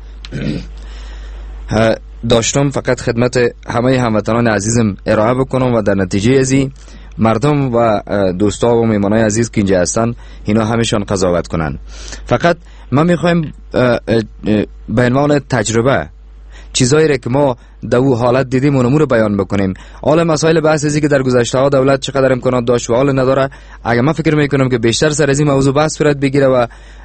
داشتم فقط خدمت همه هموطنان عزیزم ارائه بکنم و در نتیجه ازی مردم و دوستا و میمانای عزیز که اینجا هستن اینا همشان قضاوت کنن. فقط ما میخوایم به عنوان تجربه چیزایی را که ما در او حالت دیدیم اونمو رو بیان بکنیم. حالا مسائل بحث ازی که در گذشته ها دولت چقدر امکانات داشت و حال نداره، اگر من فکر میکنم که بیشتر سر از این موضوع بحث صورت بگیره و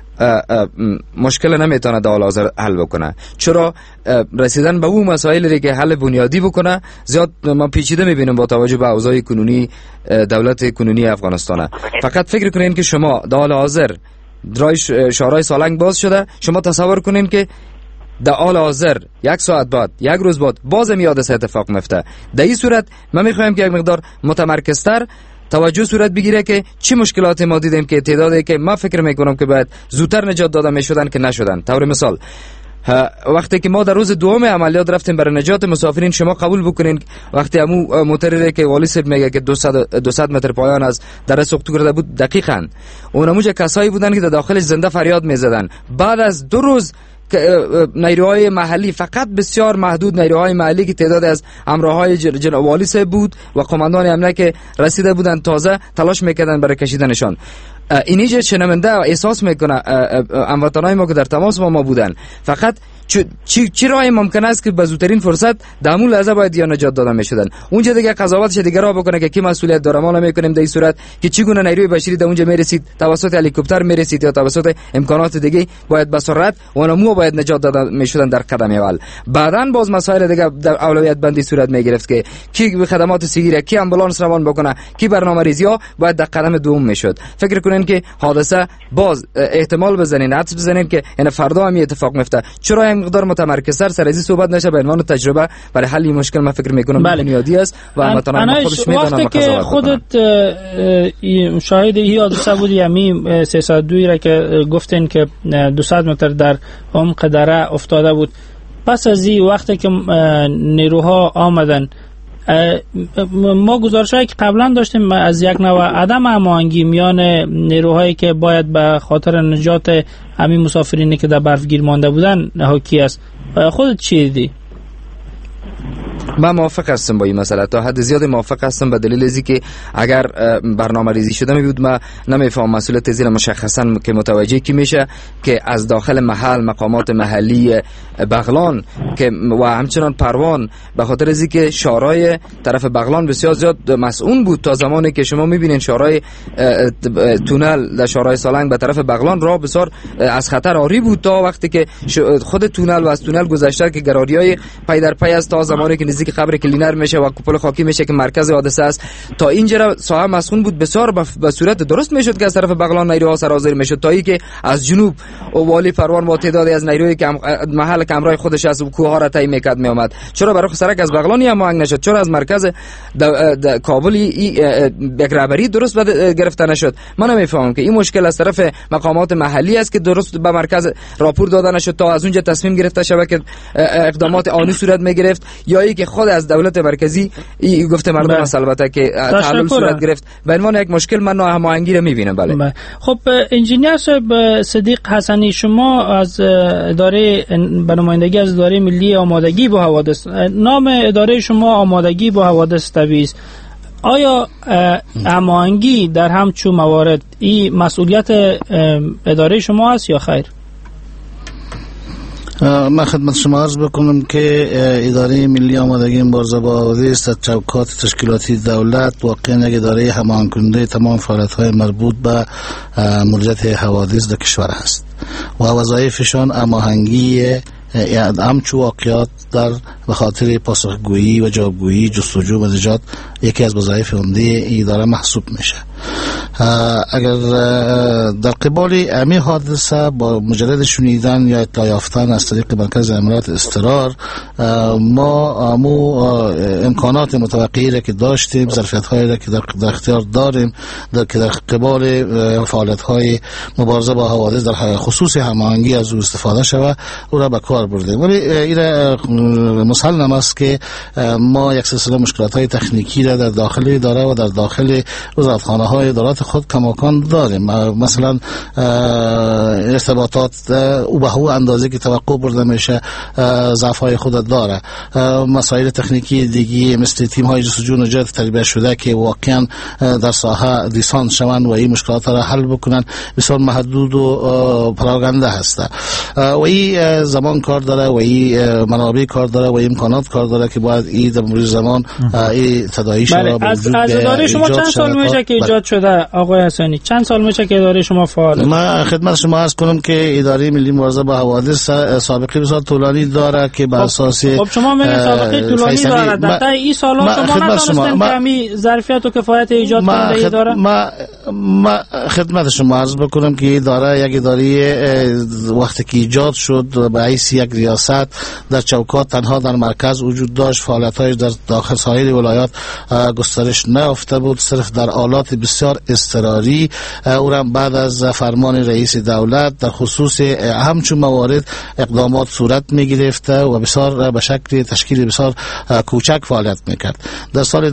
مشکل نمیتونه در حال حاضر حل بکنه. چرا رسیدن به اون مسائلی که حل بنیادی بکنه زیاد ما پیچیده میبینیم با توجه به اوضاع کنونی دولت کنونی افغانستان. فقط فکر کنین که شما در حال حاضر شهرهای سالنگ باز شده، شما تصور کنین که در حال حاضر 1 ساعت بعد، 1 روز بعد بازم حادثه اتفاق میفته. در این صورت ما میخوایم که یک مقدار متمرکزتر توجه صورت بگیره که چه مشکلات ما دیدیم که تعدادی که ما فکر میکنم که باید زودتر نجات داده میشدن که نشدن. طور مثال وقتی که ما در روز دوم عملیات رفتیم برای نجات مسافرین، شما قبول بکنین وقتی همو موتری که والی صاحب میگه که 200 متر پایان از در سقوط کرده بود، دقیقاً اونموجه کسایی بودن که در داخلش زنده فریاد میزدن. بعد از 2 روز نیروهای محلی، فقط بسیار محدود نیروهای محلی که تعداد از همراهای جناب والی صاحب بود و قماندان امنیه که رسیده بودن، تازه تلاش میکردن برای کشیدنشان. اینیجا شنونده و احساس میکنه هموطنای ما که در تماس با ما بودن، فقط چی راهی ممکن است که به زودترین فرصت در همون لحظه باید یا نجات داده میشدن. اونجا دیگه قضاوتش دیگه را بکنه که کی مسئولیت داره. ما نمیکنیم در این صورت که چگونه نیروی بشری در اونجا میرسید، توسط هلیکوپتر میرسید یا توسط امکانات دیگه، باید به سرعت اونمو باید نجات داده میشدن در قدم اول. بعدن باز مسائل دیگه در اولویت بندی صورت میگرفت که کی به خدمات سیگیره، کی آمبولانس روان بکنه، کی برنامه‌ریزی ها باید در قدم دوم میشد. فکر کنین که حادثه باز احتمال بزنین، حدس بزنین که این فردا هم اتفاق میفته. چرا این مقدار متمرکزتر سر از صحبت نشه به عنوان تجربه برای حل این مشکل؟ من فکر میکنم بنیادی است و هموطنان خودش میدونن. وقتی که خودت شاهد این حادثه بودی، یعنی 302 را که گفتین که 200 متر در عمق دره افتاده بود، پس از این وقتی که نیروها آمدن ما گزارش‌هایی که قبلا داشتیم از یک نوع عدم هماهنگی میان نیروهایی که باید به خاطر نجات همین مسافرینی که در برفگیر مانده بودن حاکی است. خودت چی دیدی؟ من موافق هستم با این مسئله، تا حد زیاد موافق هستم، به دلیل ازی که اگر برنامه ریزی شده می بود من نمیفهم مسئولیت زیر مشخصا که متوجه کی میشه که از داخل محل مقامات محلی بغلان که و همچنان پروان به خاطر ازی که شورای طرف بغلان بسیار زیاد مسئول بود. تا زمانی که شما میبینین شورای تونل در شورای سالنگ به طرف بغلان راه بسیار از خطر آری بود، تا وقتی که خود تونل و از تونل گذشته که گراریای پی در پی است، تا زمانی که نزدیک قبر کلینر میشه و کوپل خاکی میشه که مرکز حادثه است، تا اینجا ساحه مسکون بود بسیار به صورت درست میشد که از طرف بغلان نیروها سرازیر میشد، تا اینکه از جنوب والی پروان با تعدادی از نیروی که محل کمرای خودش از کوه را طی میکرد میآمد. چرا برای سرک از بغلانی هم هماهنگ نشد؟ چرا از مرکز کابل یک رهبری درست گرفته نشد؟ من نمیفهمم که این مشکل از طرف مقامات محلی است که درست به مرکز راپور داده نشد تا از اونجا تصمیم گرفته شود که اقدامات آنی صورت میگرفت، یا ای که خود از دولت مرکزی گفته مردم است البته که تعلل صورت گرفت. به عنوان یک مشکل من ناهماهنگی را میبینم. بله. خب انجینیر صدیق حسنی، شما از اداره به نمایندگی از اداره ملی آمادگی با حوادث، نام اداره شما آمادگی با حوادث طبیعی است، آیا هماهنگی در همچون موارد این مسئولیت اداره شما است یا خیر؟ من خدمت شما عرض بکنم که اداره ملی آمادگی مبارزه با حوادث در چوکات تشکیلاتی دولت واقعا یک اداره هماهنگ کننده تمام فعالیت‌های مربوط به مدیریت حوادث در کشور است و وظایفشان هماهنگی همچو واقعات در به خاطر پاسخگویی و جوابگویی جستجو و نجات یکی از وظایف عمده اداره محسوب میشه. اگر در قبال امی حادثه با مجرد شنیدن یا اطلاع یافتن از طریق مرکز امارات اضطرار ما امکانات متوقعی را که داشتیم، ظرفیت هایی را که در اختیار داریم که در قبال فعالیت های مبارزه با حوادث در خصوص هماهنگی از او استفاده شود او را به کار بردیم. ولی این مسلم است که ما یک سلسله مشکلات های تکنیکی را در داخل اداره و در داخل وزارتخانه های ادارات خود کماکان داریم. مثلا ارتباطات او به هو اندازه که توقع برده میشه ضعف های خود داره. مسائل تکنیکی دیگه مثل تیم های جستجو نجات تربیت شده که واقعا در ساحه دیسان شوند و این مشکلات را حل بکنن بسیار محدود و پراگنده هسته و این زمان کار داره و این منابع کار داره و امکانات کار داره که باید این در مرور زمان این تداعی شده. از اداره شما چند سال میشه که ایجاد شده آقای حسنی؟ چند سال میشه که اداره شما فعاله؟ من خدمت شما عرض کنم که اداره ملی مبارزه با حوادث سابقه بسیار طولانی داره که بر اساس خب شما میگید سابقه طولانی داره، در این سالا شما نتونستین کمی ظرفیت و کفایت ایجاد کننده اداره؟ ما خدمت شما عرض بکنم که اداره یک اداره وقتی که ایجاد شد به حیث یک ریاست در چوکات تنها در مرکز وجود داشت، فعالیت‌هایش در داخل سایر ولایات گسترش نیافته بود، صرف در آلات بسیار اضطراری. او را بعد از فرمان رئیس دولت در خصوص همچون موارد اقدامات صورت می گرفته و بسیار به شکل تشکیل بسیار کوچک فعالیت میکرد. در سال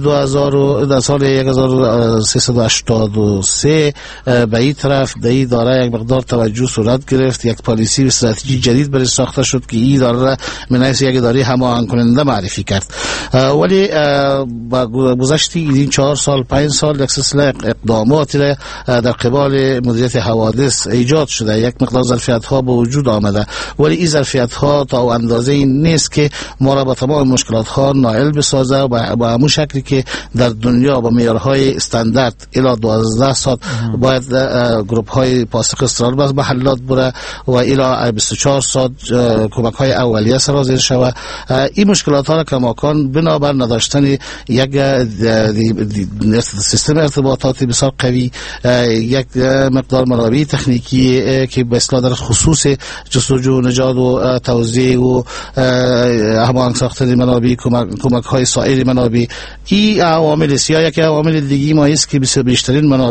1383 به این طرف در این اداره یک مقدار توجه صورت گرفت، یک پالیسی و استراتژی جدید برای ساخته شد که این اداره من حیث یک اداره هماهنگ کننده معرفی کرد. ولی با گذشت این 4 سال 5 سال یک سلسله اقداماتی را در قبال مدیریت حوادث ایجاد شده، یک مقدار ظرفیت ها به وجود آمده، ولی این ظرفیت ها تا اندازه این نیست که ما را با تمام مشکلات ها نائل بسازه و با همون شکلی که در دنیا با معیارهای استاندارد الی 12 ساعت باید گروپ های پاسخ اضطرار به محلات بره و الی 24 ساعت کمک های اولیه سرازیر شود. این مشکلات ها را کماکان بنابر نداشتن یک سیستم ارتباطاتی بسیار قوی، یک مقدار منابع تکنیکی که به اصطلاح در خصوص جستجو نجات و توزیع و هماهنگ ساختن منابع، کمک های سایر منابع، این عوامل است. یا یک عوامل دیگه ما است که بیشترین منابع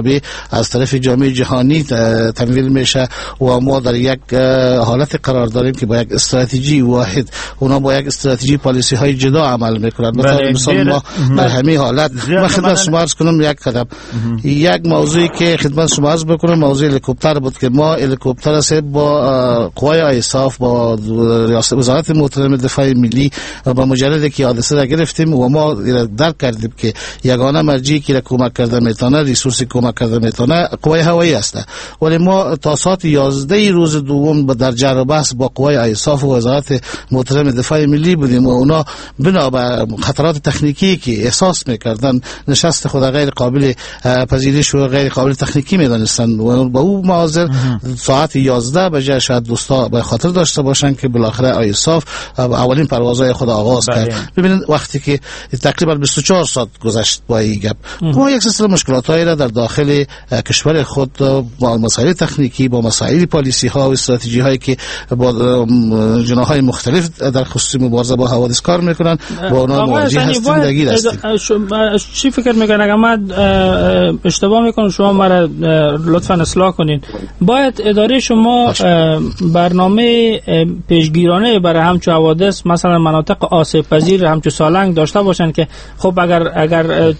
منابع از طرف جامعه جهانی تمویل میشه و ما در یک حالت قرار داریم که با یک استراتژی واحد اونا با یک استراتژی پالیسی های جدا عمل میکنند. مثلا ما در همین حالت ما خدمت شما عرض کنم یک قدم یک موضوعی که خدمت شما عرض بکنم موضوع هلیکوپتر بود که ما هلیکوپتر است با قوای ایصاف با وزارت محترم دفاع ملی با مجردی که حادثه را گرفتیم و ما درک کردیم که یگانه مرجعی که کمک کرده میتونه ریسورسی کمک کرده میتونه قوای هوایی است. ولی ما تا ساعت 11 روز دوم در جر و بحث با قوای ایصاف و وزارت محترم دفاع ملی بودیم و اونا بنا به خطرات تکنیکی که احساس میکردن نشست خود غیر قابل پذیرش و غیر قابل تکنیکی میدانستند و با او معاذر ساعت 11 بجای شاید دوستا به خاطر داشته باشن که بالاخره ایصاف اولین پروازهای خود آغاز کرد. ببینید وقتی که تقریبا 24 ساعت گذشت با این گپ ما یک سلسله مشکلاتایی را در داخل کشور خود با مسائل تکنیکی با مسائل پالیسی ها و استراتژی هایی که با جناحهای مختلف در خصوص مبارزه با حوادث کار میکنن با اونا مواجه هستیم درگیر هستیم. چی فکر میکنن؟ اگر من اشتباه میکنم شما مرا لطفا اصلاح کنین. باید اداره شما برنامه پیشگیرانه برای همچو حوادث مثلا مناطق آسیب پذیر همچو سالنگ داشته باشن که خب اگر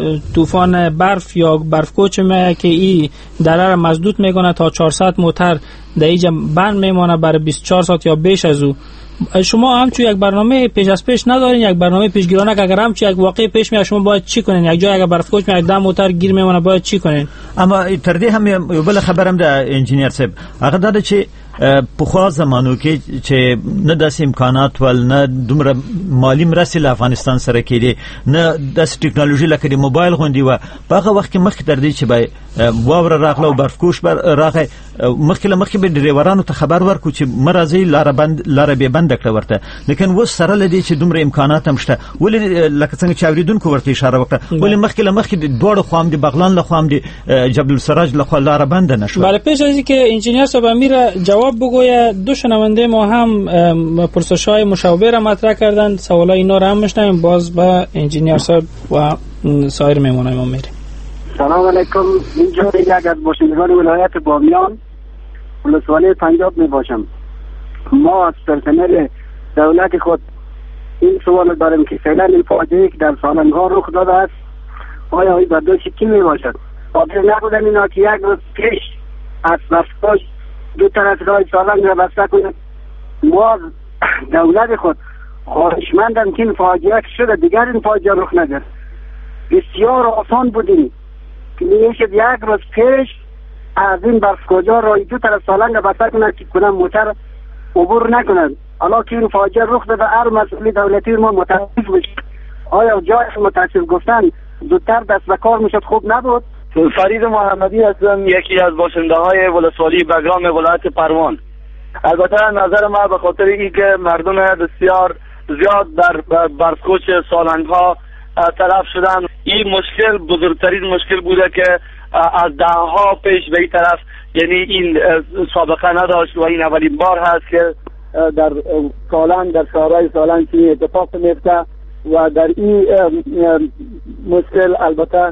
طوفان برف یا برفکوچ که این دره را مسدود میکنه تا 400 موتر در اینجا بند میمانه برای 24 ساعت یا بیش از او. شما همچون یک برنامه پیش از پیش ندارین؟ یک برنامه پیشگیرانه که اگر همچون یک واقع پیش میاد شما باید چی کنین؟ یک جای اگر برفکوچ میاد 10 موتر گیر میمونه باید چی کنین؟ اما تر دې هم یو بل خبرم ده انجینیر صاحب هغه دا چې په خوا زمانو کې چې نه داسې امکانات ول نه دومره مالی مرستې له افغانستان سره کېدې نه داسې ټکنالوژي لکه د موبایل غوندې وه په هغه وخت کې مخکې تر دې چې به واوره راغله او برفکوش راغی مخکې له مخکې به ډریورانو ته خبر ورکړو چې مه راځئ لاره بې بنده کړه ورته. لیکن اوس سره له دې چې دومره امکانات هم شته ولې لکه څنګه چې اورېدونکو ورته اشاره وکړه ولې مخکې له مخکې د دواړو خوا هم د بغلان له خوا هم د جبل السراج له خوا لاره بنده نشوه؟ بله پیش از اینکه انجینیر صاحب امیر جواب بگویه دو شنونده ما هم پرسش‌های مشابه را مطرح کردند. سوالای اینا را هم میشنویم باز با انجینیر صاحب و سایر مهمانای ما میریم. سلام علیکم. اینجا یک از باشندگان ولایت بامیان ولسوالی پنجاب می باشم. ما از پرسنل دولت خود این سوال داریم که فعلا این فاجعه‌ای که در سالنگ‌ها رخ داده است آیا این برداشت کی می باشد؟ قادر نبودن اینا که یک روز پیش از برفکوچ دو طرف راه سالنگ را بسته کنند. ما دولت خود خواهشمندم که این فاجعه که شده دیگر این فاجعه رخ ندهد. بسیار آسان بودیم که میشد یک روز پیش از این برفکوچ‌ها راه دو طرف سالنگ را بسته کنند که کنم موتر عبور نکنند. حالا که این فاجعه رخ داده هر مسئول دولتی ما متاسف بشه. آیا جای متاسف گفتن زودتر دست به کار میشد خوب نبود؟ فرید محمدی هستم، یکی از باشنده‌های ولسوالی بگرام ولایت پروان. البته نظر ما به خاطر اینکه مردم بسیار زیاد در برفکوچ سالنگ‌ها تلف شدن این مشکل بزرگترین مشکل بوده که از دهها پیش به این طرف یعنی این سابقه نداشت و این اولین بار هست که در سالنگ در شهرهای سالنگ چنین اتفاق میفته و در این مشکل البته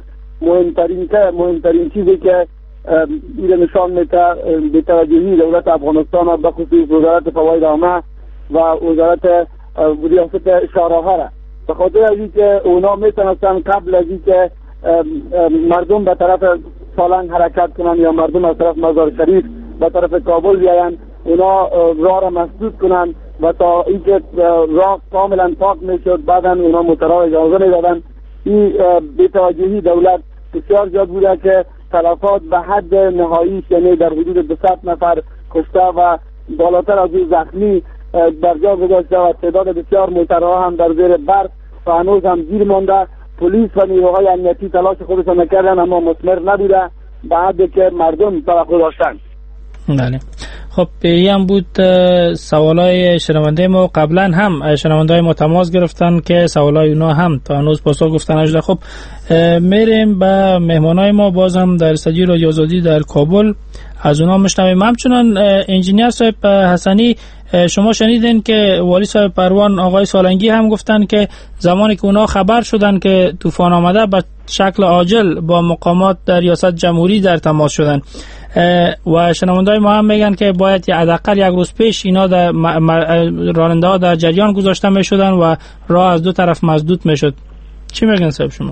مهمترین چیزی که این نشان میده به توجهی دولت افغانستان به خصوص وزارت فواید عامه و وزارت ریاست شاهراه‌ها را به خاطر از اینکه اونا میتونستن قبل از اینکه مردم به طرف سالنگ حرکت کنن یا مردم از طرف مزار شریف به طرف کابل بیاین اونا راه را مسدود کنن و تا اینکه راه کاملا پاک میشد بعدا اونا موترها اجازه میدادن. این بی‌توجهی دولت بسیار زیاد بوده که تلفات به حد نهایی یعنی در حدود 200 نفر کشته و بالاتر از این زخمی در جا گذاشته و تعداد بسیار موترها هم در زیر برف و هنوز هم گیر مانده. پلیس و نیروهای امنیتی تلاش خودشان نکردن اما مثمر نبوده به حدی که مردم توقع داشتن. بله خب این هم بود سوالای شنونده ما. قبلا هم شنونده ما تماس گرفتن که سوالای اونا هم تا هنوز پاسخ گفتن نشده. خب میریم به مهمانای ما باز هم در استودیو رادیو آزادی در کابل از اونا میشنویم. همچنان انجینیر صاحب حسنی شما شنیدین که والی صاحب پروان آقای سالنگی هم گفتن که زمانی که اونا خبر شدن که طوفان آمده به شکل عاجل با مقامات در ریاست جمهوری در تماس شدن و شنوندای ما هم میگن که باید حداقل یک روز پیش اینا در راننده ها در جریان گذاشته میشدن و راه از دو طرف مسدود میشد. چی میگن صاحب شما؟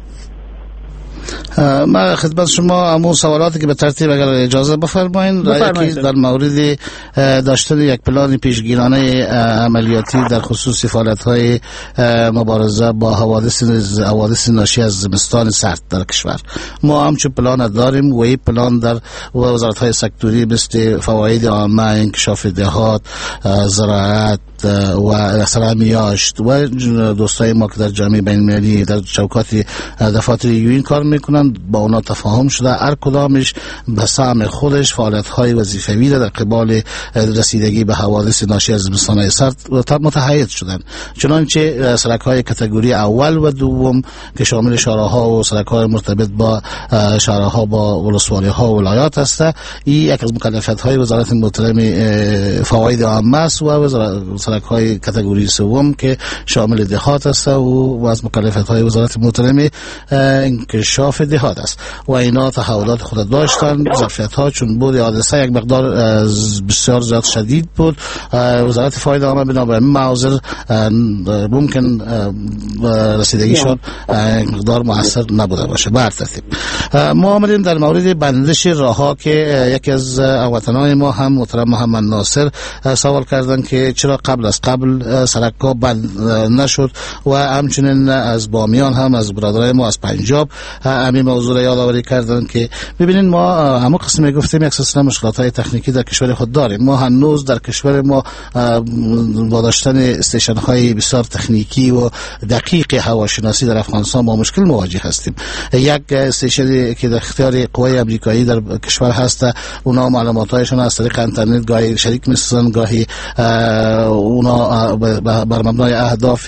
ما خدمت شما همون سوالاتی که به ترتیب اگر اجازه بفرمایید، یکی در مورد داشتن یک پلان پیشگیرانه عملیاتی در خصوص فعالیت‌های مبارزه با حوادث ناشی از زمستان سرد در کشور. ما همچون پلان داریم و این پلان در وزارت‌های سکتوری مثل فواید عامه، انکشاف دهات، زراعت و سلامیاشت و دوستای ما که در جامعه بین‌المللی در چوکات دفاتر یوین کار میکنن با اونا تفاهم شده هر کدامش به سهم خودش فعالیت‌های وظیفوی در قبال رسیدگی به حوادث ناشی از زمستان سرد متحید شدن. چنانچه سرک‌های کاتگوری اول و دوم که شامل شهرها و سرک‌های مرتبط با شهرها با ولسوالی‌ها و ولایات است، این یک از مکلفیت‌های وزارت محترم فواید عامه است و سرک‌های کاتگوری سوم که شامل دهات است و از مکلفیت‌های وزارت محترم انکشاف دهات است و اینا تحولات خود داشتن. ظرفیت‌ها چون بود حادثه یک مقدار بسیار زیاد شدید بود، وزارت فواید عامه بنابراین معاذر ممکن رسیدگیشون مقدار مؤثر نبوده باشه. بر ترتیب ما آمدیم در مورد بندش راه‌ها که یکی از هموطنان ما هم محترم محمد ناصر سوال کردن که چرا قبل از قبل سرک‌ها بند نشد و همچنین از بامیان هم از برادرای ما از پنجاب همین موضوع را یادآوری کردن که ببینید ما همون قسم گفتیم یک سلسله مشکلات‌های تکنیکی در کشور خود داریم. ما هنوز در کشور ما با داشتن استیشن‌های بسیار تکنیکی و دقیق هواشناسی در افغانستان با مشکل مواجه هستیم. یک استیشنی که در اختیار قوای آمریکایی در کشور هست، اونا معلومات‌هایشون از طریق اینترنت گاهی شریک می‌سازن، گاهی اونا بر مبنای اهداف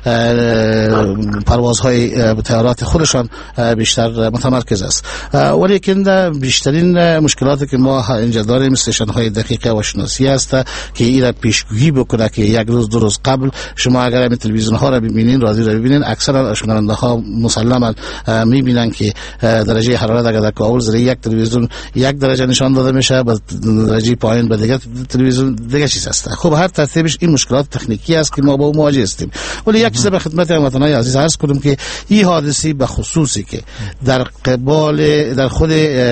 پروازهای طیارات خودشان بیشتر متمرکز است. ولیکن بیشترین مشکلاتی که ما اینجا داریم استیشن‌های دقیق هواشناسی است که این را پیشگویی بکنه که یک روز دو روز قبل شما اگر همین تلویزیون‌ها را ببینین، رادیو را ببینین، اکثر شنونده‌ها مسلماً می‌بینن که درجه حرارت اگر در کابل زیر یک تلویزیون 1 درجه نشان داده میشه، با درجه پایین به دیگه تلویزیون دیگه چیز است. خب هر ترتیبش این مشکلات تکنیکی است که ما با اون مواجه هستیم. ولی یک چیز به خدمت هموطنان عزیز عرض کنم که این حادثه به خصوصی که در قبال در خود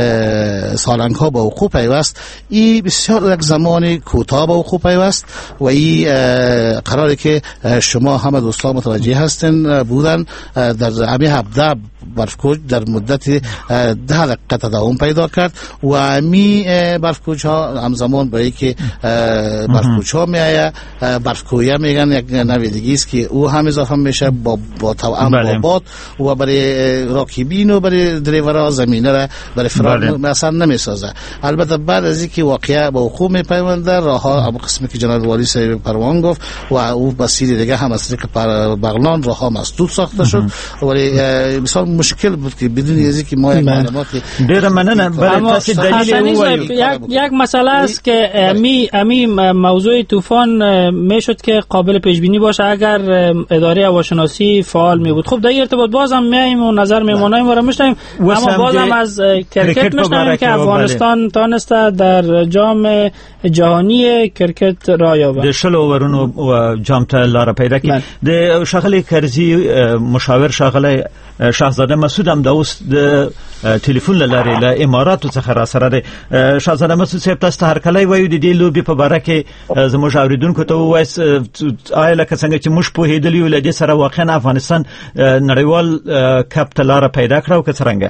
سالنگ‌ها با وقوع پیوست، این بسیار یک زمان کوتاه با وقوع پیوست و این قراره که شما همه دوستان متوجه هستن بودن در همین هفته برفکوچ در مدت 10 دقیقه تداوم پیدا کرد و همین برفکوچ ها همزمان برای که برفکوچ ها میآیه برفکویه میگن، یک نویدگی است که او هم اضافه میشه با توأم با باد و برای راکبین و برای دریورها زمینه را برای فرار مثلا نمیسازه. البته بعد از اینکه واقعا با وقوع میپیونده راهها اما قسمی که جناب والی صاحب پروان گفت و او مسیر دیگه هم از طریق بغلان راهها مسدود ساخته شد ولی بسیار مشکل بود که بدون اینکه ما یک معلومات ډیر مننه برای تاسو دلیل یک مسئله است که امی موضوع طوفان میشد که قابل پیش بینی باشه اگر اداره هواشناسی فعال می بود. خب در ارتباط بازم میایم و نظر میمونای ما را میشنویم، اما بازم از کرکت میشنویم که افغانستان تانسته در جام جهانی کرکت را یابد. د شل اورونو و جام ته لار پیدا کی د شغله کرزی مشاور شغله شاهزاده مسعود هم د اوس د ټلیفون لاره له اماراتو څخه را سره دی. شاهزاده مسعود صاحب تاسو هر کله وایو د دې لوبي په باره کې زموږ اوریدونکو ته وایس آیا لکه څنګه چې موږ په هیدلی ولدي سره واقعا افغانستان نړیوال کپ ته لار پیدا کړو که څنګه؟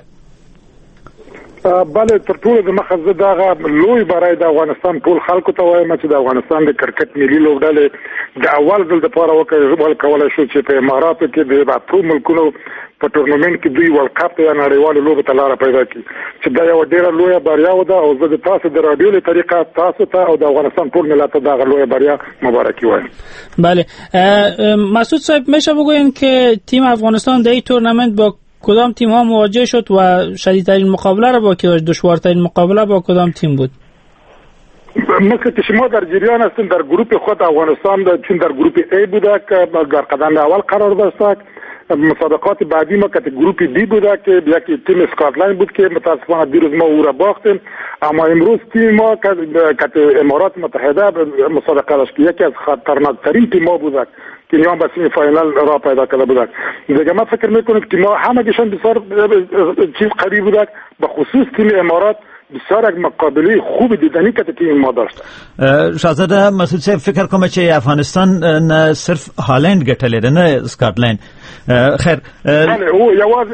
بله تر ټولو د مخه زه دغه لوی برای د افغانستان ټول خلکو ته وایم چې د افغانستان د کرکټ ملي لوبډلې د اول ځل دپاره وکولای شو چې په اماراتو کې د اتو ملکونو په ټورنمنټ کې دوی ورلډ کپ یا نړیوالو لوبو ته لاره پیدا کړي چې دا یو ډېره لویه بریا ده او زه د تاسو د رادیو له طریقه تاسو ته او د افغانستان ټول ملت ته دغه لویه بریا مبارکي وایم. بله مسعود صاحب میشه بگوین که تیم افغانستان در این تورنمنت با کدام تیم ها مواجه شد و شدیدترین مقابله را با کی داشت؟ دشوارترین مقابله با کدام تیم بود؟ مثل که شما در جریان هستین در گروپ خود افغانستان چون در گروپ ای بوده که در قدم اول قرار داشت. مسابقات بعدی ما که گروپ دی بوده که یکی تیم اسکاتلند بود که متاسفانه دیروز ما او را باختیم. اما امروز تیم ما که امارات متحده مسابقه داشت که یکی از خطرناکترین تیم ما بوده که نیام به سیمی فاینال را پیدا کرده بوده. دیگه ما فکر میکنید که ما همگیشان بسیار چیز قریب بوده، به خصوص تیم امارات بسیار یک مقابله خوب دیدنی که تیم ما داشت. شاهزاده مسعود صاحب فکر کوم چې افغانستان نه صرف هالند ګټلې ده نه اسکاټلند. خیر بله او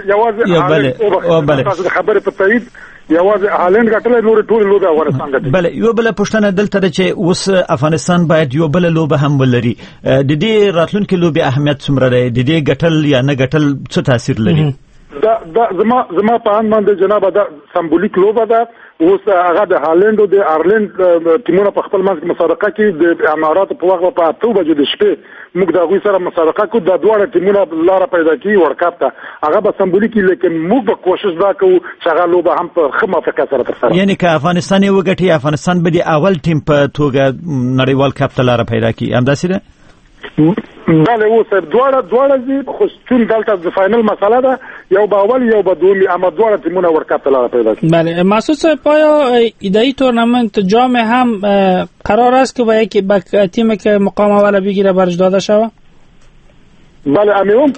یواز بله خبره په تایید یواز هالند ګټلې نور ټول لوبه افغانستان ګټلې. بله یو بل پښتنه دلته چې اوس افغانستان باید یو بل لوبه هم ولري. د دې راتلونکي لوبه اهمیت څومره دی؟ د دې ګټل یا نه ګټل څه تاثیر لري؟ دا زما په ان باندې جناب دا سمبولیک لوبه ده. اوس هغه د هالند او د آیرلند ټیمونو په خپل منځ مسابقه کې د امارات په وخت په 8 بجې د شپې موږ د غوي سره مسابقه کوو. د دوه ټیمونو لاره پیدا کی ورکاپ ته هغه به سمبولیک لیکن موږ به کوشش وکړو چې هغه لوبه هم په ښه موافقه سره ترسره. یعنی که افغانستان یو ګټي افغانستان به د اول ټیم په توګه نړیوال کپ ته لاره پیدا کی. همداسې ده؟ بله اوس دواړه دي خو چون دلته د فاینل مسئله ده، یو به اول یو به دومی، اما دواړه تیمونه ورکاپ ته لاره پیدا کوي. بله مسعود صاحب آیا ایده‌ای تورنمنت جام هم قرار است که با تیمی که مقام اول بگیره برش داده شود؟ بله امیون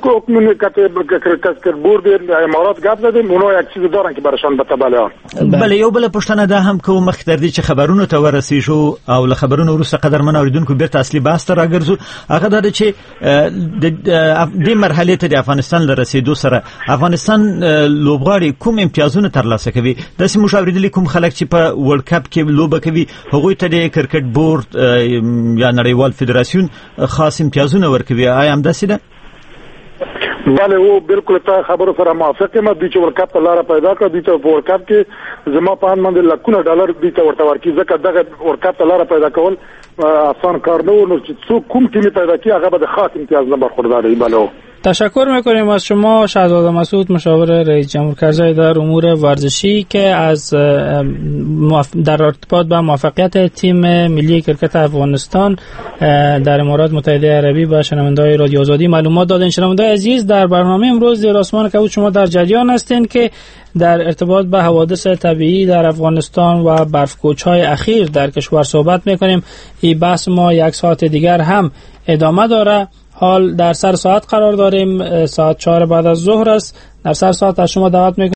که بورد امارات گپ زدیم اونا یک چیز دارن که برشان بله. بله یو بل پښتنه ده هم که مخ تر دې چې خبرونو ته ورسېږو او له خبرونو وروسته قدرمن اوریدونکو بیرته اصلي بحث ته راګرځو. هغه دا چې د مرحلې ته د افغانستان له رسېدو سره افغانستان لوبغاړي کوم امتیازونه ترلاسه کوي؟ داسې موږ اورېدلي کوم خلک چې په ورلد کپ کې لوبه کوي هغوی ته د کرکټ بورد یا نړیوال فدراسیون خاص امتیازونه ورکوي. آیا همداسې ده؟ بله او بالکل تا خبرو سره موافق یم. دوی چې ورکاپ ته لاره پیدا کړه، دوی ته په ورکاپ کې زما په اند باندې لکونه ډالر دوی ته ورته ورکړي، ځکه دغه ورکاپ ته لاره پیدا کول آسان کار نه و. نو چې څوک کوم ټیم پیدا کړي هغه به د خاص امتیاز نه برخوردار وي. بله تشکر میکنیم از شما شهزاده مسعود، مشاور رئیس جمهور کرزی در امور ورزشی، که از در ارتباط با موفقیت تیم ملی کرکت افغانستان در امارات متحده عربی به شنونده‌های رادیو آزادی معلومات دادن. شنونده‌های عزیز در برنامه امروز زیر آسمان کبود شما در جریان هستین که در ارتباط با حوادث طبیعی در افغانستان و برفکوچ‌های اخیر در کشور صحبت میکنیم. این بحث ما یک ساعت دیگر هم ادامه داره. حال در سر ساعت قرار داریم، ساعت 4 بعد از ظهر است. در سر ساعت از شما دعوت میکنم